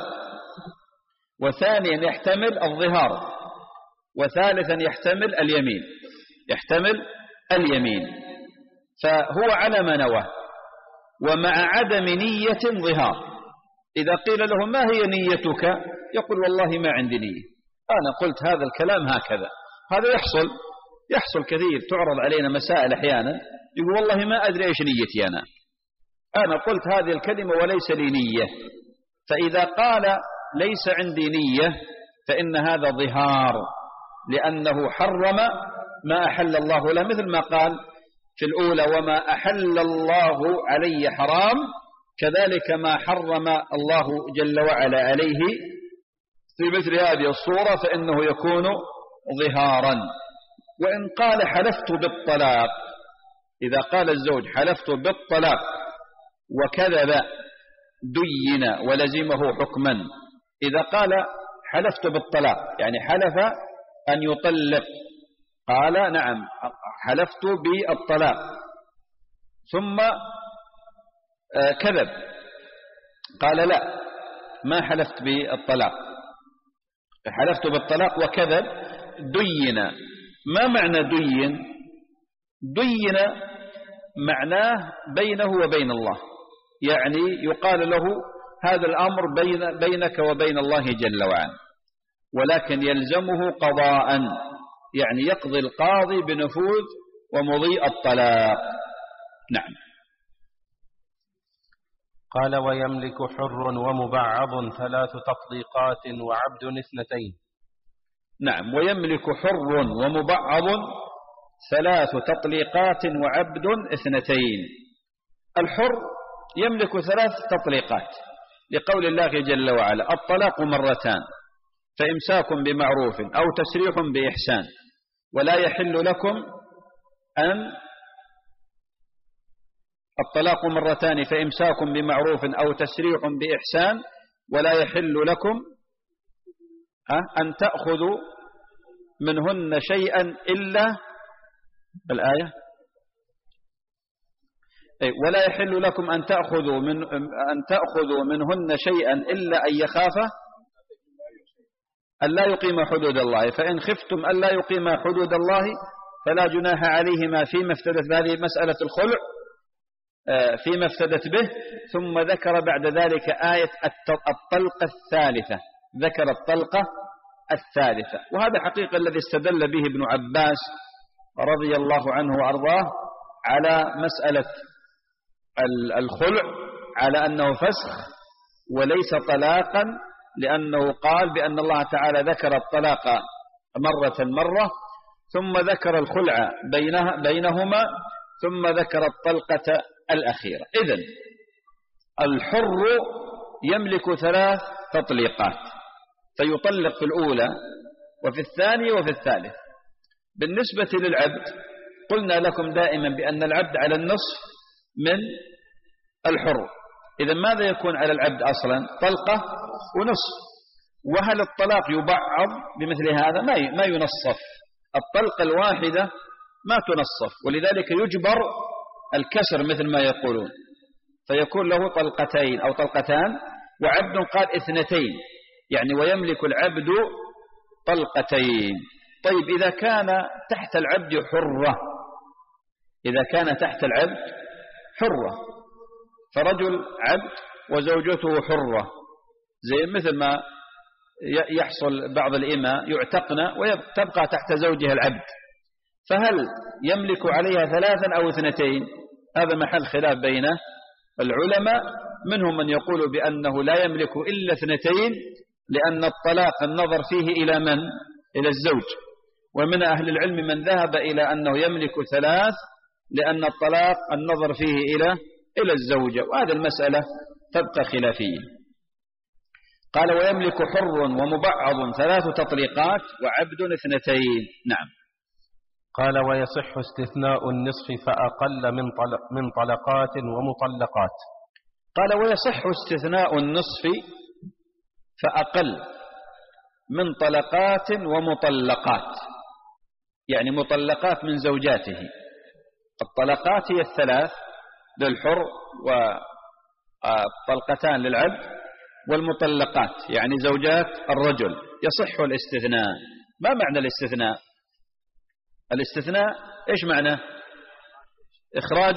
وثانيا يحتمل الظهار، وثالثا يحتمل اليمين، يحتمل اليمين. فهو على ما نواه ومع عدم نية ظهار. إذا قيل له ما هي نيتك؟ يقول والله ما عندي نية، أنا قلت هذا الكلام هكذا. هذا يحصل كثير، تعرض علينا مسائل أحيانا يقول والله ما أدري إيش نيتي، أنا قلت هذه الكلمة وليس لي نية. فإذا قال ليس عندي نية فإن هذا ظهار، لأنه حرم ما أحل الله له، مثل ما قال في الأولى وما أحل الله علي حرام، كذلك ما حرم الله جل وعلا عليه في مثل هذه الصورة فإنه يكون ظهارا. وإن قال حلفت بالطلاق، إذا قال الزوج حلفت بالطلاق وكذب دين ولزمه حكما. إذا قال حلفت بالطلاق يعني حلف أن يطلق، قال نعم حلفت بالطلاق، ثم كذب قال لا ما حلفت بالطلاق، حلفت بالطلاق وكذب دين. ما معنى دين؟ دين معناه بينه وبين الله، يعني يقال له هذا الأمر بينك وبين الله جل وعلا. ولكن يلزمه قضاء، يعني يقضي القاضي بنفوذ ومضي الطلاق. نعم. قال: ويملك حر ومبعض 3 تطليقات وعبد 2. نعم، ويملك حر ومبعض 3 تطليقات وعبد 2. الحر يملك 3 تطليقات لقول الله جل وعلا: الطلاق مرتان فإمساك بمعروف أو تسريح بإحسان ولا يحل لكم أن الطلاق مرتان فإمساك بمعروف أو تسريح بإحسان ولا يحل لكم أن تأخذوا منهن شيئا إلا الآية ولا يحل لكم أن تأخذوا منهن شيئا إلا أن يخافا ألا يقيم حدود الله، فإن خفتم ألا يقيم حدود الله فلا جناح عليهما فيما افتدت بهذه مسألة الخلع فيما افتدت به. ثم ذكر بعد ذلك آية الطلقة الثالثة، ذكر الطلقة الثالثة. وهذا حقيقة الذي استدل به ابن عباس رضي الله عنه وأرضاه على مسألة الخلع على أنه فسخ وليس طلاقا، لأنه قال بأن الله تعالى ذكر الطلاق مرة ثم ذكر الخلع بينهما ثم ذكر الطلقة الأخيرة. إذن الحر يملك 3 تطليقات، فيطلق في الأولى وفي الثانية وفي الثالث. بالنسبة للعبد قلنا لكم دائما بأن العبد على النصف من الحر. إذا ماذا يكون على العبد أصلا؟ طلقة ونصف. وهل الطلاق يبعض بمثل هذا؟ ما ينصف. الطلقة الواحدة ما تنصف، ولذلك يجبر الكسر مثل ما يقولون، فيكون له طلقتين أو طلقتان. وعبد قال 2، يعني ويملك العبد طلقتين. طيب إذا كان تحت العبد حرة، إذا كان تحت العبد حرة، فرجل عبد وزوجته حرة، زي مثل ما يحصل بعض الإماء يعتقن وتبقى تحت زوجها العبد، فهل يملك عليها 3 أو 2؟ هذا محل خلاف بين العلماء. منهم من يقول بأنه لا يملك إلا 2، لأن الطلاق النظر فيه إلى من؟ إلى الزوج. ومن أهل العلم من ذهب إلى أنه يملك 3، لأن الطلاق النظر فيه إلى الزوجة، وهذه المسألة تبقى خلافية. قال: ويملك حر ومبعض 3 تطليقات وعبد 2. نعم. قال: ويصح استثناء النصف فأقل من طلقات ومطلقات. قال: ويصح استثناء النصف فأقل من طلقات ومطلقات، يعني مطلقات من زوجاته. الطلقات هي 3 للحر وطلقتان للعبد، والمطلقات يعني زوجات الرجل يصح الاستثناء. ما معنى الاستثناء؟ الاستثناء إيش معنى؟ إخراج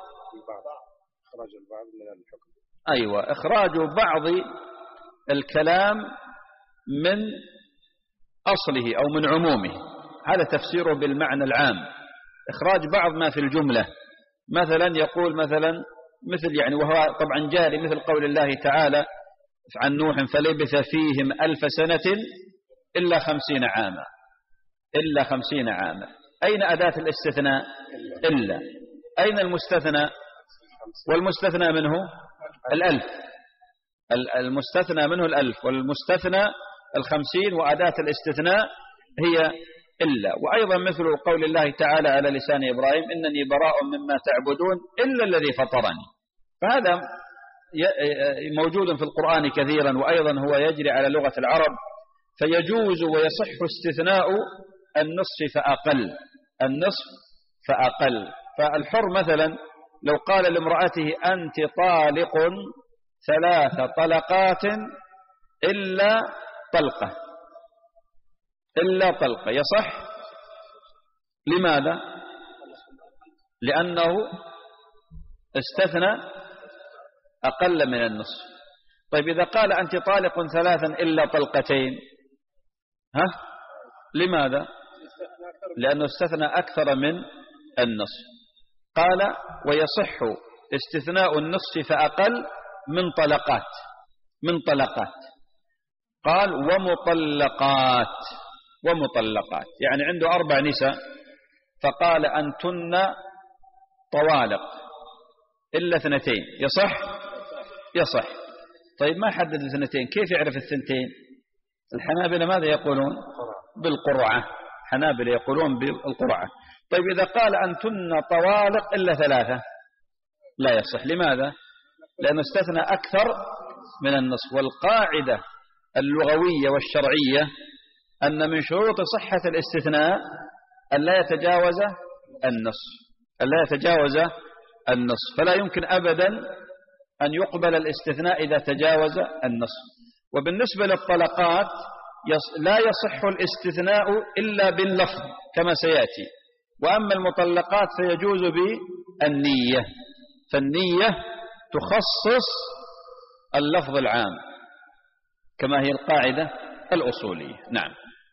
البعض من الحكم. أيوة، إخراج بعض الكلام من أصله أو من عمومه، هذا تفسيره بالمعنى العام. إخراج بعض ما في الجملة. مثلا يقول مثل يعني وهو طبعا جاري، مثل قول الله تعالى عن نوح: فلبث فيهم 1000 سنة إلا 50 عاما. إلا 50 عاما. أين أداة الاستثناء؟ إلا. أين المستثنى؟ والمستثنى منه 1000. المستثنى منه 1000 والمستثنى 50، وأداة الاستثناء هي إلا. وأيضا مثل قول الله تعالى على لسان إبراهيم: إنني براء مما تعبدون إلا الذي فطرني. فهذا موجود في القرآن كثيرا، وأيضا هو يجري على لغة العرب. فيجوز ويصح استثناء النصف فأقل. النصف فأقل. فالحر مثلا لو قال لامرأته: أنت طالق 3 طلقات إلا طلقة، إلا طلقة، يصح. لماذا؟ لأنه استثنى أقل من النصف. طيب إذا قال: أنت طالق 3 إلا طلقتين، لماذا؟ لأنه استثنى أكثر من النصف. قال ويصح استثناء النصف فأقل من طلقات. قال ومطلقات يعني عنده 4 نساء فقال أنتن طوالق إلا 2 يصح. طيب ما حدد 2 كيف يعرف 2؟ الحنابلة ماذا يقولون؟ بالقرعة. حنابلة يقولون بالقرعة. طيب إذا قال أنتن طوالق إلا 3 لا يصح. لماذا؟ لأنه استثنى أكثر من النصف. والقاعدة اللغوية والشرعية أن من شروط صحة الاستثناء أن لا يتجاوز النصف. فلا يمكن أبدا أن يقبل الاستثناء إذا تجاوز النصف. وبالنسبة للطلقات لا يصح الاستثناء إلا باللفظ كما سيأتي. وأما المطلقات فيجوز بالنية، فالنية تخصص اللفظ العام كما هي القاعدة الأصولية. نعم.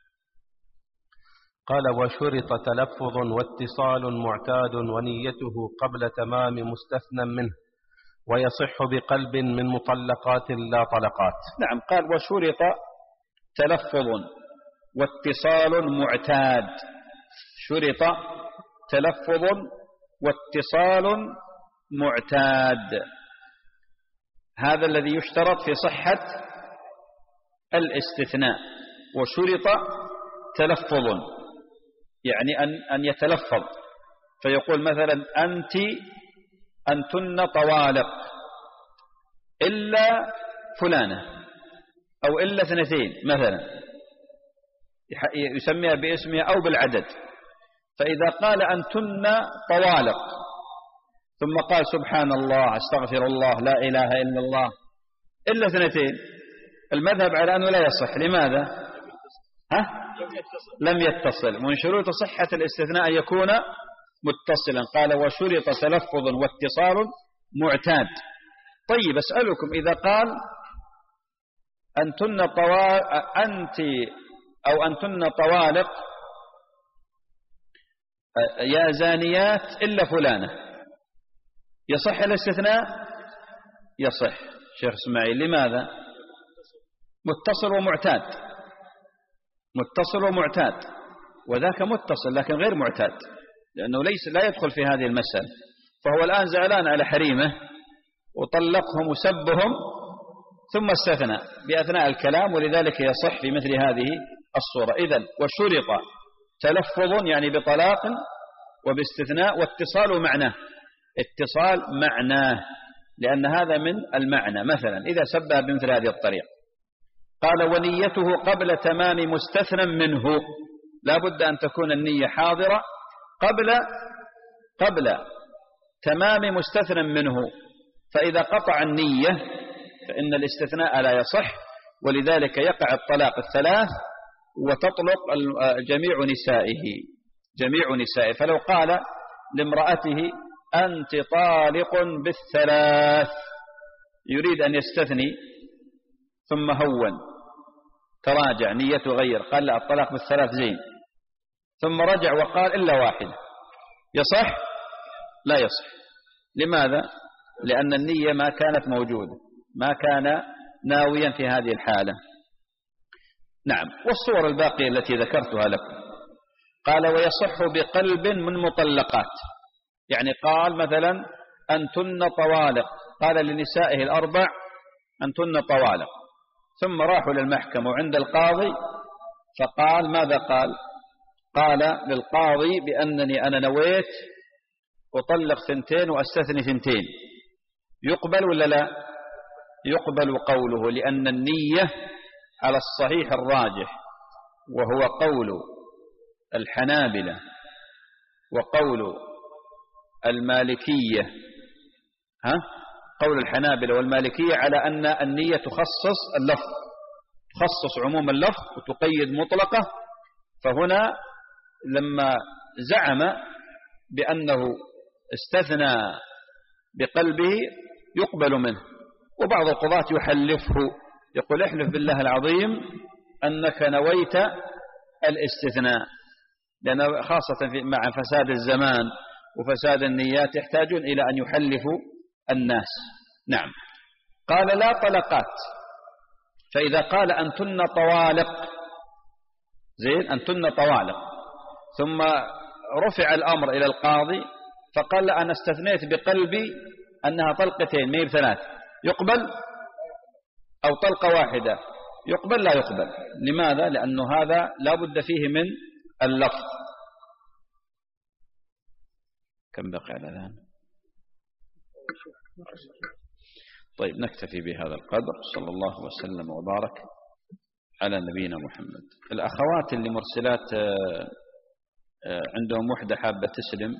قال وشرط تلفظ واتصال معتاد ونيته قبل تمام مستثنى منه ويصح بقلب من مطلقات لا طلقات. نعم. قال وشرط تلفظ واتصال معتاد. شرط تلفظ واتصال معتاد، هذا الذي يشترط في صحة الاستثناء. وشرط تلفظ يعني أن يتلفظ، فيقول مثلا أنتن طوالق إلا فلانة أو إلا 2 مثلا، يسميها باسمها أو بالعدد. فإذا قال أنتن طوالق ثم قال سبحان الله استغفر الله لا إله إلا الله إلا 2، المذهب على أنه لا يصح. لماذا؟ لم يتصل. من شروط صحة الاستثناء أن يكون متصلا. قال وشرط تلفظ واتصال معتاد. طيب أسألكم، إذا قال أنتن طوالق يا زانيات إلا فلانة، يصح الاستثناء؟ يصح شيخ إسماعيل. لماذا؟ متصل ومعتاد، وذاك متصل لكن غير معتاد، لأنه لا يدخل في هذه المسألة. فهو الآن زعلان على حريمه وطلقهم وسبهم ثم استثنى بأثناء الكلام، ولذلك يصح في مثل هذه الصورة. إذن وشرط تلفظ يعني بطلاق وباستثناء، واتصال معناه، اتصال معناه لأن هذا من المعنى. مثلا إذا سبها بمثل هذه الطريقة قال ونيته قبل تمام مستثنى منه، لا بد أن تكون النية حاضرة قبل تمام مستثنى منه. فإذا قطع النية فإن الاستثناء لا يصح، ولذلك يقع الطلاق 3 وتطلق جميع نسائه. فلو قال لامرأته أنت طالق بال3 يريد أن يستثني ثم هون تراجع نيته غير، قال لا الطلاق بال3 زين، ثم رجع وقال إلا 1، يصح؟ لا يصح. لماذا؟ لأن النية ما كانت موجودة، ما كان ناويا في هذه الحالة. نعم. والصور الباقية التي ذكرتها لكم. قال ويصح بقلب من مطلقات، يعني قال مثلا أنتن طوالق، قال لنسائه 4 أنتن طوالق، ثم راحوا للمحكمة وعند القاضي فقال ماذا قال للقاضي بأنني أنا نويت أطلق 2 وأستثني 2، يقبل ولا لا؟ يقبل قوله، لأن النية على الصحيح الراجح وهو قول الحنابلة وقول المالكية، قول الحنابلة والمالكية على أن النية تخصص اللفظ، تخصص عموم اللفظ وتقيد مطلقة. فهنا لما زعم بأنه استثنى بقلبه يقبل منه. وبعض القضاة يحلفه، يقول احلف بالله العظيم أنك نويت الاستثناء، لأن خاصة مع فساد الزمان وفساد النيات يحتاجون إلى أن يحلفوا الناس. نعم. قال لا طلقات، فإذا قال أنتن طوالق، زين، أنتن طوالق، ثم رفع الأمر إلى القاضي فقال أنا استثنيت بقلبي أنها طلقتين ما هي ثلاث، يقبل؟ أو طلقة واحدة يقبل؟ لا يقبل. لماذا؟ لأنه هذا لا بد فيه من اللفظ. كم بقي الآن؟ طيب نكتفي بهذا القدر. صلى الله وسلم وبارك على نبينا محمد. الأخوات اللي مرسلات عندهم وحدة حابة تسلم،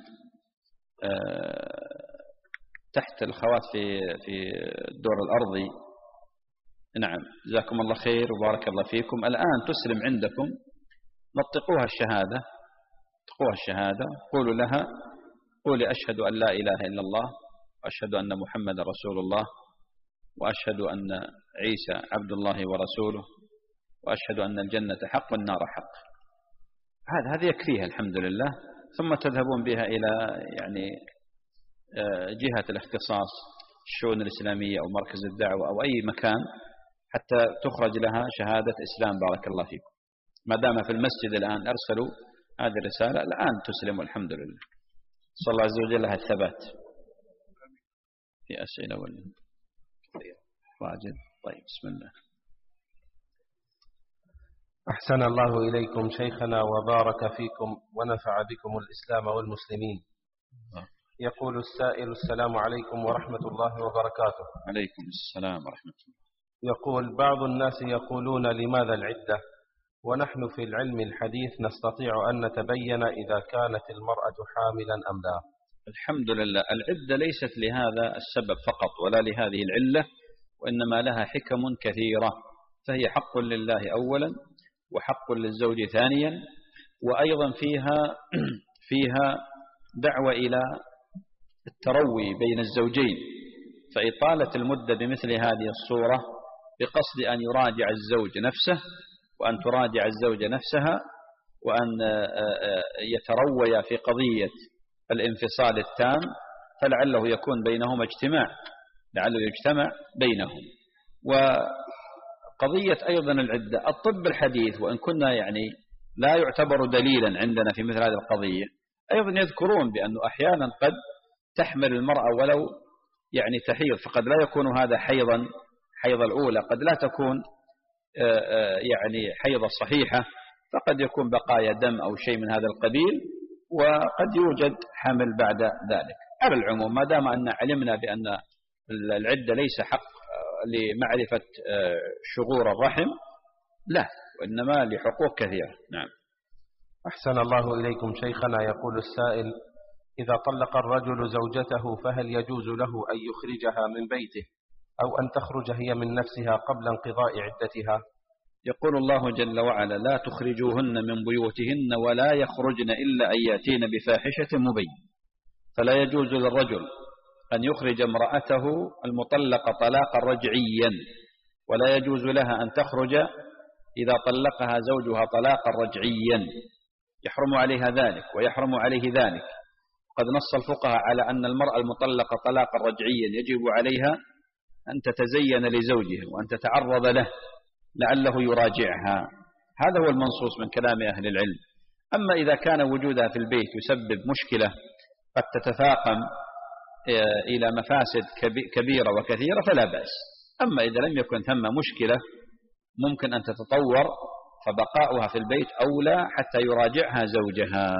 تحت الخوات في الدور الأرضي. نعم، جزاكم الله خير وبارك الله فيكم. الآن تسلم عندكم، نطقوها الشهادة، نطقوها الشهادة، قولوا لها قولي أشهد أن لا إله إلا الله وأشهد أن محمد رسول الله وأشهد أن عيسى عبد الله ورسوله وأشهد أن الجنة حق والنار حق. هذا يكفيها الحمد لله. ثم تذهبون بها إلى يعني جهة الاختصاص، الشؤون الإسلامية أو مركز الدعوة أو أي مكان، حتى تخرج لها شهادة إسلام. بارك الله فيكم. ما دام في المسجد الآن أرسلوا هذه الرسالة، الآن تسلم والحمد لله. صلى الله عز وجل لها الثبات. في أسئلة ولا واجد؟ طيب بسم الله. أحسن الله إليكم شيخنا وبارك فيكم ونفع بكم الإسلام والمسلمين. يقول السائل: السلام عليكم ورحمة الله وبركاته. عليكم السلام ورحمة الله. يقول: بعض الناس يقولون لماذا العدة، ونحن في العلم الحديث نستطيع أن نتبين إذا كانت المرأة حاملا أم لا. الحمد لله، العدة ليست لهذا السبب فقط ولا لهذه العلة، وإنما لها حكم كثيرة، فهي حق لله أولا وحق للزوج ثانيا، وأيضا فيها دعوة إلى التروي بين الزوجين، فإطالة المدة بمثل هذه الصورة بقصد أن يراجع الزوج نفسه وأن تراجع الزوجة نفسها، وأن يتروي في قضية الانفصال التام، فلعله يكون بينهما اجتماع، لعله يجتمع بينهم. وقضية أيضا العدة، الطب الحديث وإن كنا يعني لا يعتبر دليلا عندنا في مثل هذه القضية، أيضا يذكرون بأنه أحيانا قد تحمل المرأة ولو يعني تحيض، فقد لا يكون هذا حيضا حيض الأولى، قد لا تكون يعني حيضة صحيحة، فقد يكون بقايا دم أو شيء من هذا القبيل، وقد يوجد حمل بعد ذلك. على العموم ما دام أن علمنا بأن العدة ليس حق لمعرفة شغور الرحم، لا، وإنما لحقوق كثيرة. نعم. أحسن الله إليكم شيخنا. يقول السائل: إذا طلق الرجل زوجته فهل يجوز له أن يخرجها من بيته أو أن تخرج هي من نفسها قبل انقضاء عدتها؟ يقول الله جل وعلا: لا تخرجوهن من بيوتهن ولا يخرجن إلا أن يأتين بفاحشة مبين. فلا يجوز للرجل أن يخرج امرأته المطلقة طلاقا رجعيا، ولا يجوز لها أن تخرج إذا طلقها زوجها طلاقا رجعيا، يحرم عليها ذلك ويحرم عليه ذلك. قد نص الفقهاء على أن المرأة المطلقة طلاقا رجعيا يجب عليها أن تتزين لزوجها وأن تتعرض له لعله يراجعها. هذا هو المنصوص من كلام أهل العلم. أما إذا كان وجودها في البيت يسبب مشكلة قد تتفاقم إلى مفاسد كبيرة وكثيرة فلا بأس. أما إذا لم يكن ثم مشكلة ممكن أن تتطور، فبقاؤها في البيت أولى حتى يراجعها زوجها.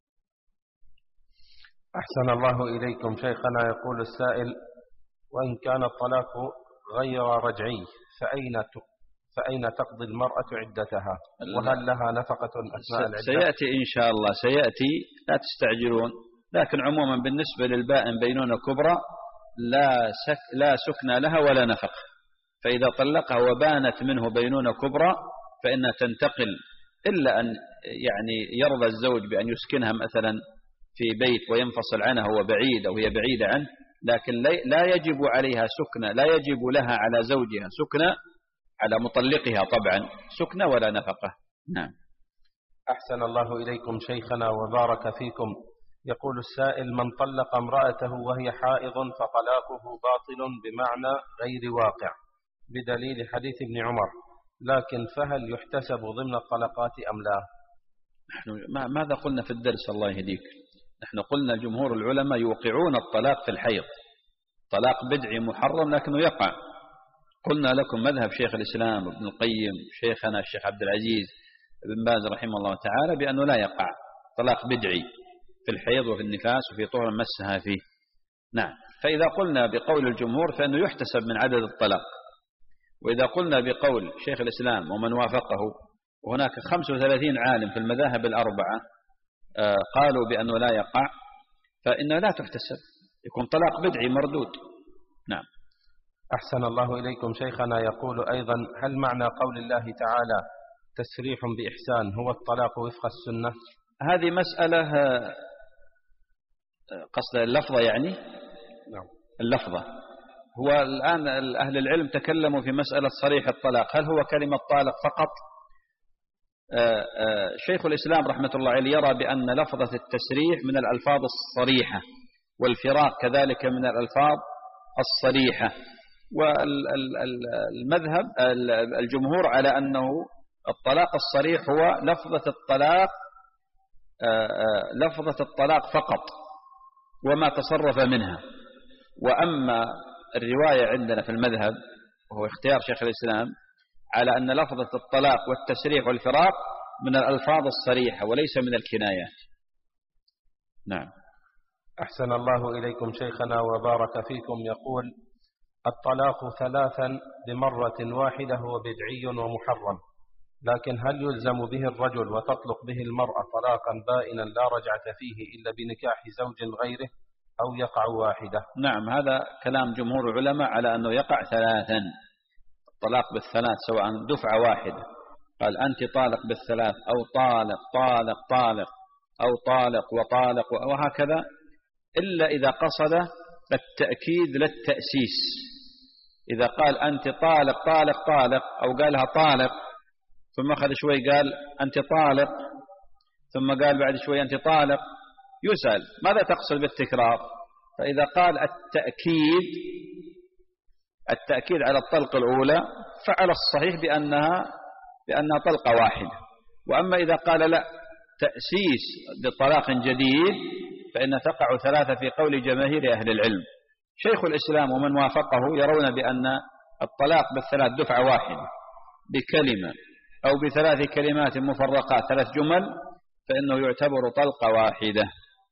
أحسن الله إليكم شيخنا. يقول السائل: وإن كان الطلاق غير رجعي فأين تقضي المرأة عدتها، وهل لها نفقة أثناء العدة؟ سيأتي إن شاء الله، سيأتي، لا تستعجلون. لكن عموما بالنسبة للبائن بينونة كبرى لا سكن لها ولا نفقة، فإذا طلقها وبانت منه بينونة كبرى فإنها تنتقل، إلا أن يعني يرضى الزوج بأن يسكنها مثلا في بيت وينفصل عنها وهو بعيد أو هي بعيدة عنه، لكن لا يجب عليها سكنة، لا يجب لها على زوجها سكنة، على مطلقها طبعا سكنة ولا نفقة. نعم. أحسن الله إليكم شيخنا وبارك فيكم. يقول السائل: من طلق امرأته وهي حائض فطلاقه باطل بمعنى غير واقع بدليل حديث ابن عمر، لكن فهل يحتسب ضمن الطلقات أم لا؟ نحن ماذا قلنا في الدرس الله يهديك؟ نحن قلنا جمهور العلماء يوقعون الطلاق في الحيض، طلاق بدعي محرم لكنه يقع. قلنا لكم مذهب شيخ الإسلام ابن القيم، شيخنا الشيخ عبد العزيز بن باز رحمه الله تعالى بأنه لا يقع طلاق بدعي في الحيض وفي النفاس وفي طهر مسها فيه. نعم. فإذا قلنا بقول الجمهور فإنه يحتسب من عدد الطلاق، وإذا قلنا بقول شيخ الإسلام ومن وافقه، وهناك 35 عالم في المذاهب الأربعة قالوا بأنه لا يقع، فإنه لا تحتسب، يكون طلاق بدعي مردود. نعم. أحسن الله إليكم شيخنا. يقول أيضا: هل معنى قول الله تعالى تسريح بإحسان هو الطلاق وفق السنة؟ هذه مسألة قصد اللفظة يعني. نعم. اللفظة. هو الآن أهل العلم تكلموا في مسألة صريح الطلاق، هل هو كلمة طالق فقط؟ شيخ الإسلام رحمة الله عليه يرى بأن لفظة التسريح من الألفاظ الصريحة، والفراق كذلك من الألفاظ الصريحة. والمذهب الجمهور على أنه الطلاق الصريح هو لفظة الطلاق فقط وما تصرف منها. وأما الرواية عندنا في المذهب وهو اختيار شيخ الإسلام على أن لفظة الطلاق والتسريح والفراق من الألفاظ الصريحة وليس من الكنايات. نعم. أحسن الله إليكم شيخنا وبارك فيكم. يقول: الطلاق 3 بمرة واحدة هو بدعي ومحرم، لكن هل يلزم به الرجل وتطلق به المرأة طلاقا بائنا لا رجعة فيه إلا بنكاح زوج غيره، أو يقع واحدة؟ نعم، هذا كلام جمهور العلماء على أنه يقع 3، الطلاق بالثلاث، سواء دفعة واحدة، قال أنت طالق بالثلاث، أو طالق طالق طالق، أو طالق وطالق، وهكذا، إلا إذا قصد التأكيد للتأسيس. إذا قال أنت طالق طالق طالق، أو قالها طالق ثم أخذ شوي قال أنت طالق، ثم قال بعد شوي أنت طالق، يسأل ماذا تقصد بالتكرار؟ فإذا قال التأكيد على الطلقة الأولى فعلى الصحيح بأنها طلقة واحدة. وأما إذا قال لا، تأسيس بطلاق جديد، فإن تقع 3 في قول جماهير أهل العلم. شيخ الإسلام ومن وافقه يرون بأن الطلاق بالثلاث دفعة واحدة بكلمة أو ب3 كلمات مفرقات 3 جمل، فإنه يعتبر طلقة واحدة.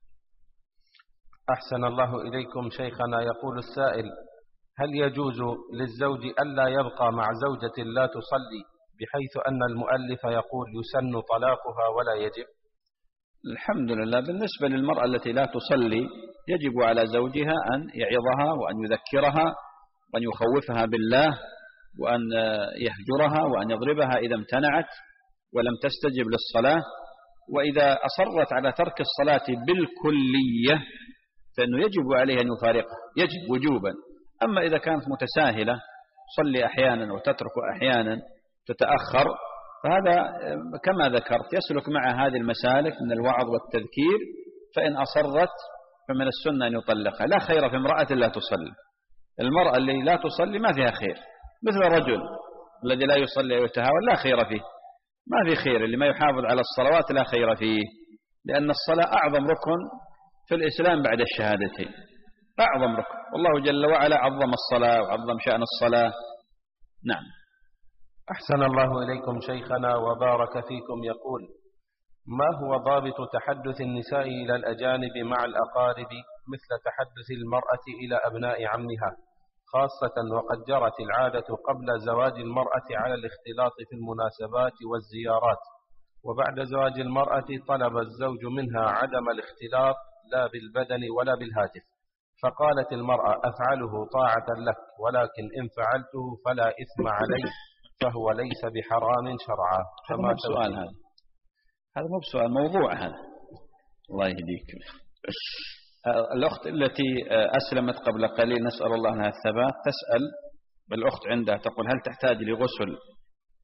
أحسن الله إليكم شيخنا. يقول السائل: هل يجوز للزوج ألا يبقى مع زوجة لا تصلي، بحيث أن المؤلف يقول يسن طلاقها ولا يجب؟ الحمد لله. بالنسبة للمرأة التي لا تصلي يجب على زوجها أن يعظها وأن يذكرها وأن يخوفها بالله، وأن يهجرها وأن يضربها إذا امتنعت ولم تستجب للصلاة. وإذا أصرت على ترك الصلاة بالكلية فإنه يجب عليه أن يفارقها، يجب وجوبا. أما إذا كانت متساهلة تصلي أحيانا وتترك أحيانا تتأخر، فهذا كما ذكرت يسلك مع هذه المسالك من الوعظ والتذكير، فإن أصرت فمن السنة أن يطلقها. لا خير في امرأة لا تصلي. المرأة اللي لا تصلي ما فيها خير، مثل الرجل الذي لا يصلي ويتهاون لا خير فيه، ما في خير. اللي ما يحافظ على الصلوات لا خير فيه، لأن الصلاة أعظم ركن في الإسلام بعد الشهادتين، أعظم ركن، والله جل وعلا عظم الصلاة وعظم شأن الصلاة. نعم. أحسن الله إليكم شيخنا وبارك فيكم. يقول: ما هو ضابط تحدث النساء إلى الأجانب مع الأقارب مثل تحدث المرأة إلى أبناء عمها، خاصة وقد جرت العادة قبل زواج المرأة على الاختلاط في المناسبات والزيارات، وبعد زواج المرأة طلب الزوج منها عدم الاختلاط لا بالبدن ولا بالهاتف، فقالت المرأة: أفعله طاعة لك، ولكن إن فعلته فلا إثم علي، فهو ليس بحرام شرعا. فما سؤال هذا مو بسؤال، موضوع هذا. الله يهديك. الأخت التي أسلمت قبل قليل نسأل الله لها الثبات، تسأل بالأخت عندها تقول: هل تحتاج لغسل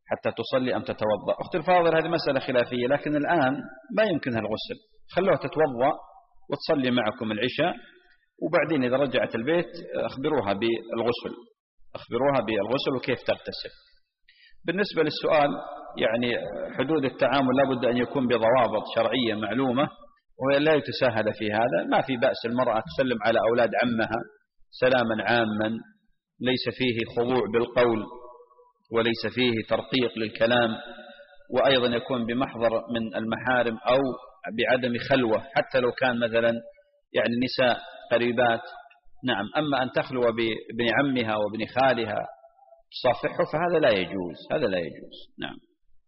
حتى تصلي أم تتوضأ. أختي الفاضل هذه مسألة خلافية، لكن الآن ما يمكنها الغسل، خلوها تتوضأ وتصلي معكم العشاء، وبعدين إذا رجعت البيت أخبروها بالغسل وكيف تغتسل. بالنسبة للسؤال يعني حدود التعامل لابد أن يكون بضوابط شرعية معلومة، وهي لا يتساهل في هذا. ما في بأس المرأة تسلم على أولاد عمها سلاما عاما ليس فيه خضوع بالقول وليس فيه ترقيق للكلام، وأيضا يكون بمحضر من المحارم أو بعدم خلوة، حتى لو كان مثلا يعني نساء قريبات. نعم. أما أن تخلو بابن عمها وابن خالها تصافحه فهذا لا يجوز، هذا لا يجوز. نعم.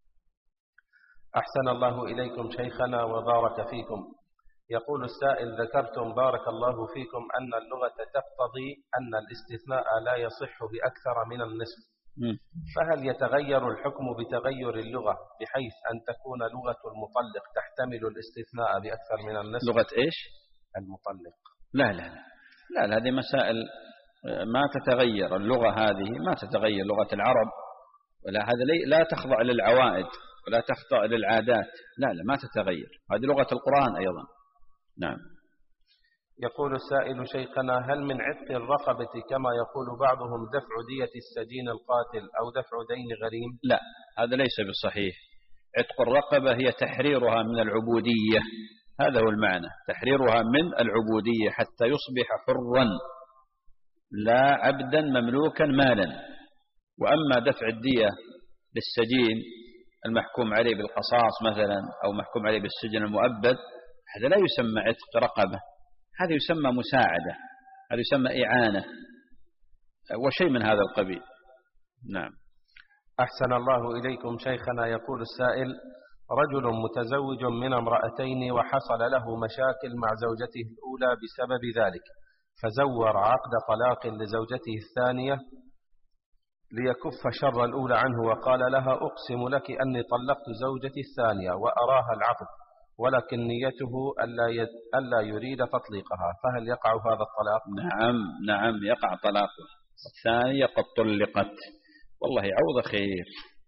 أحسن الله إليكم شيخنا وبارك فيكم. يقول السائل: ذكرتم بارك الله فيكم أن اللغة تقتضي أن الاستثناء لا يصح بأكثر من النصف، فهل يتغير الحكم بتغير اللغة بحيث أن تكون لغة المطلق تحتمل الاستثناء بأكثر من النصف؟ لغة إيش؟ المطلق. لا هذه مسائل ما تتغير. اللغة هذه ما تتغير، لغة العرب، ولا هذا لا تخضع للعوائد ولا تخضع للعادات، لا ما تتغير. هذه لغة القرآن أيضا. نعم. يقول السائل: شيخنا، هل من عتق الرقبة كما يقول بعضهم دفع دية السجين القاتل أو دفع دين غريم؟ لا، هذا ليس بالصحيح. عتق الرقبة هي تحريرها من العبودية، هذا هو المعنى، تحريرها من العبودية حتى يصبح حرا لا عبدا مملوكا مالا. وأما دفع الدية للسجين المحكوم عليه بالقصاص مثلا أو محكوم عليه بالسجن المؤبد، هذا لا يسمى عتق رقبة، هذا يسمى مساعدة، هذا يسمى إعانة وشيء من هذا القبيل. نعم. أحسن الله إليكم شيخنا. يقول السائل: رجل متزوج من امرأتين وحصل له مشاكل مع زوجته الأولى بسبب ذلك، فزور عقد طلاق لزوجته الثانية ليكف شر الأولى عنه، وقال لها: أقسم لك أني طلقت زوجتي الثانية وأراها العقد، ولكن نيته ألا يريد تطليقها، فهل يقع هذا الطلاق؟ نعم يقع طلاقه. الثانية قد طلقت، والله عوض خير،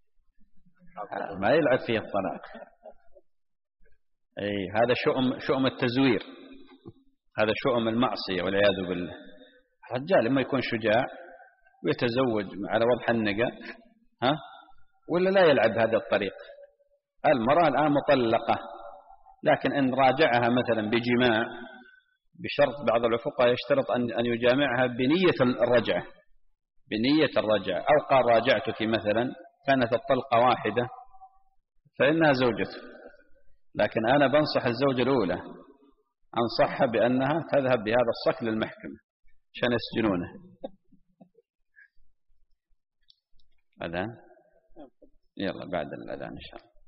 ما يلعب فيه الطلاق. هذا شؤم التزوير، هذا شؤم المعصية والعياذ بالله. الرجال لما يكون شجاع ويتزوج على وضح النقا ولا لا يلعب هذا الطريق. المرأة الآن مطلقة، لكن إن راجعها مثلا بجماع بشرط، بعض الفقهاء يشترط أن يجامعها بنية الرجعة، أو قال راجعتك مثلا كانت الطلقة واحدة فإنها زوجته، لكن أنا بنصح الزوجة الأولى أنصحها بأنها تذهب بهذا الصك للمحكمة عشان يسجنونه. أذان يلا بعد الأذان إن شاء الله.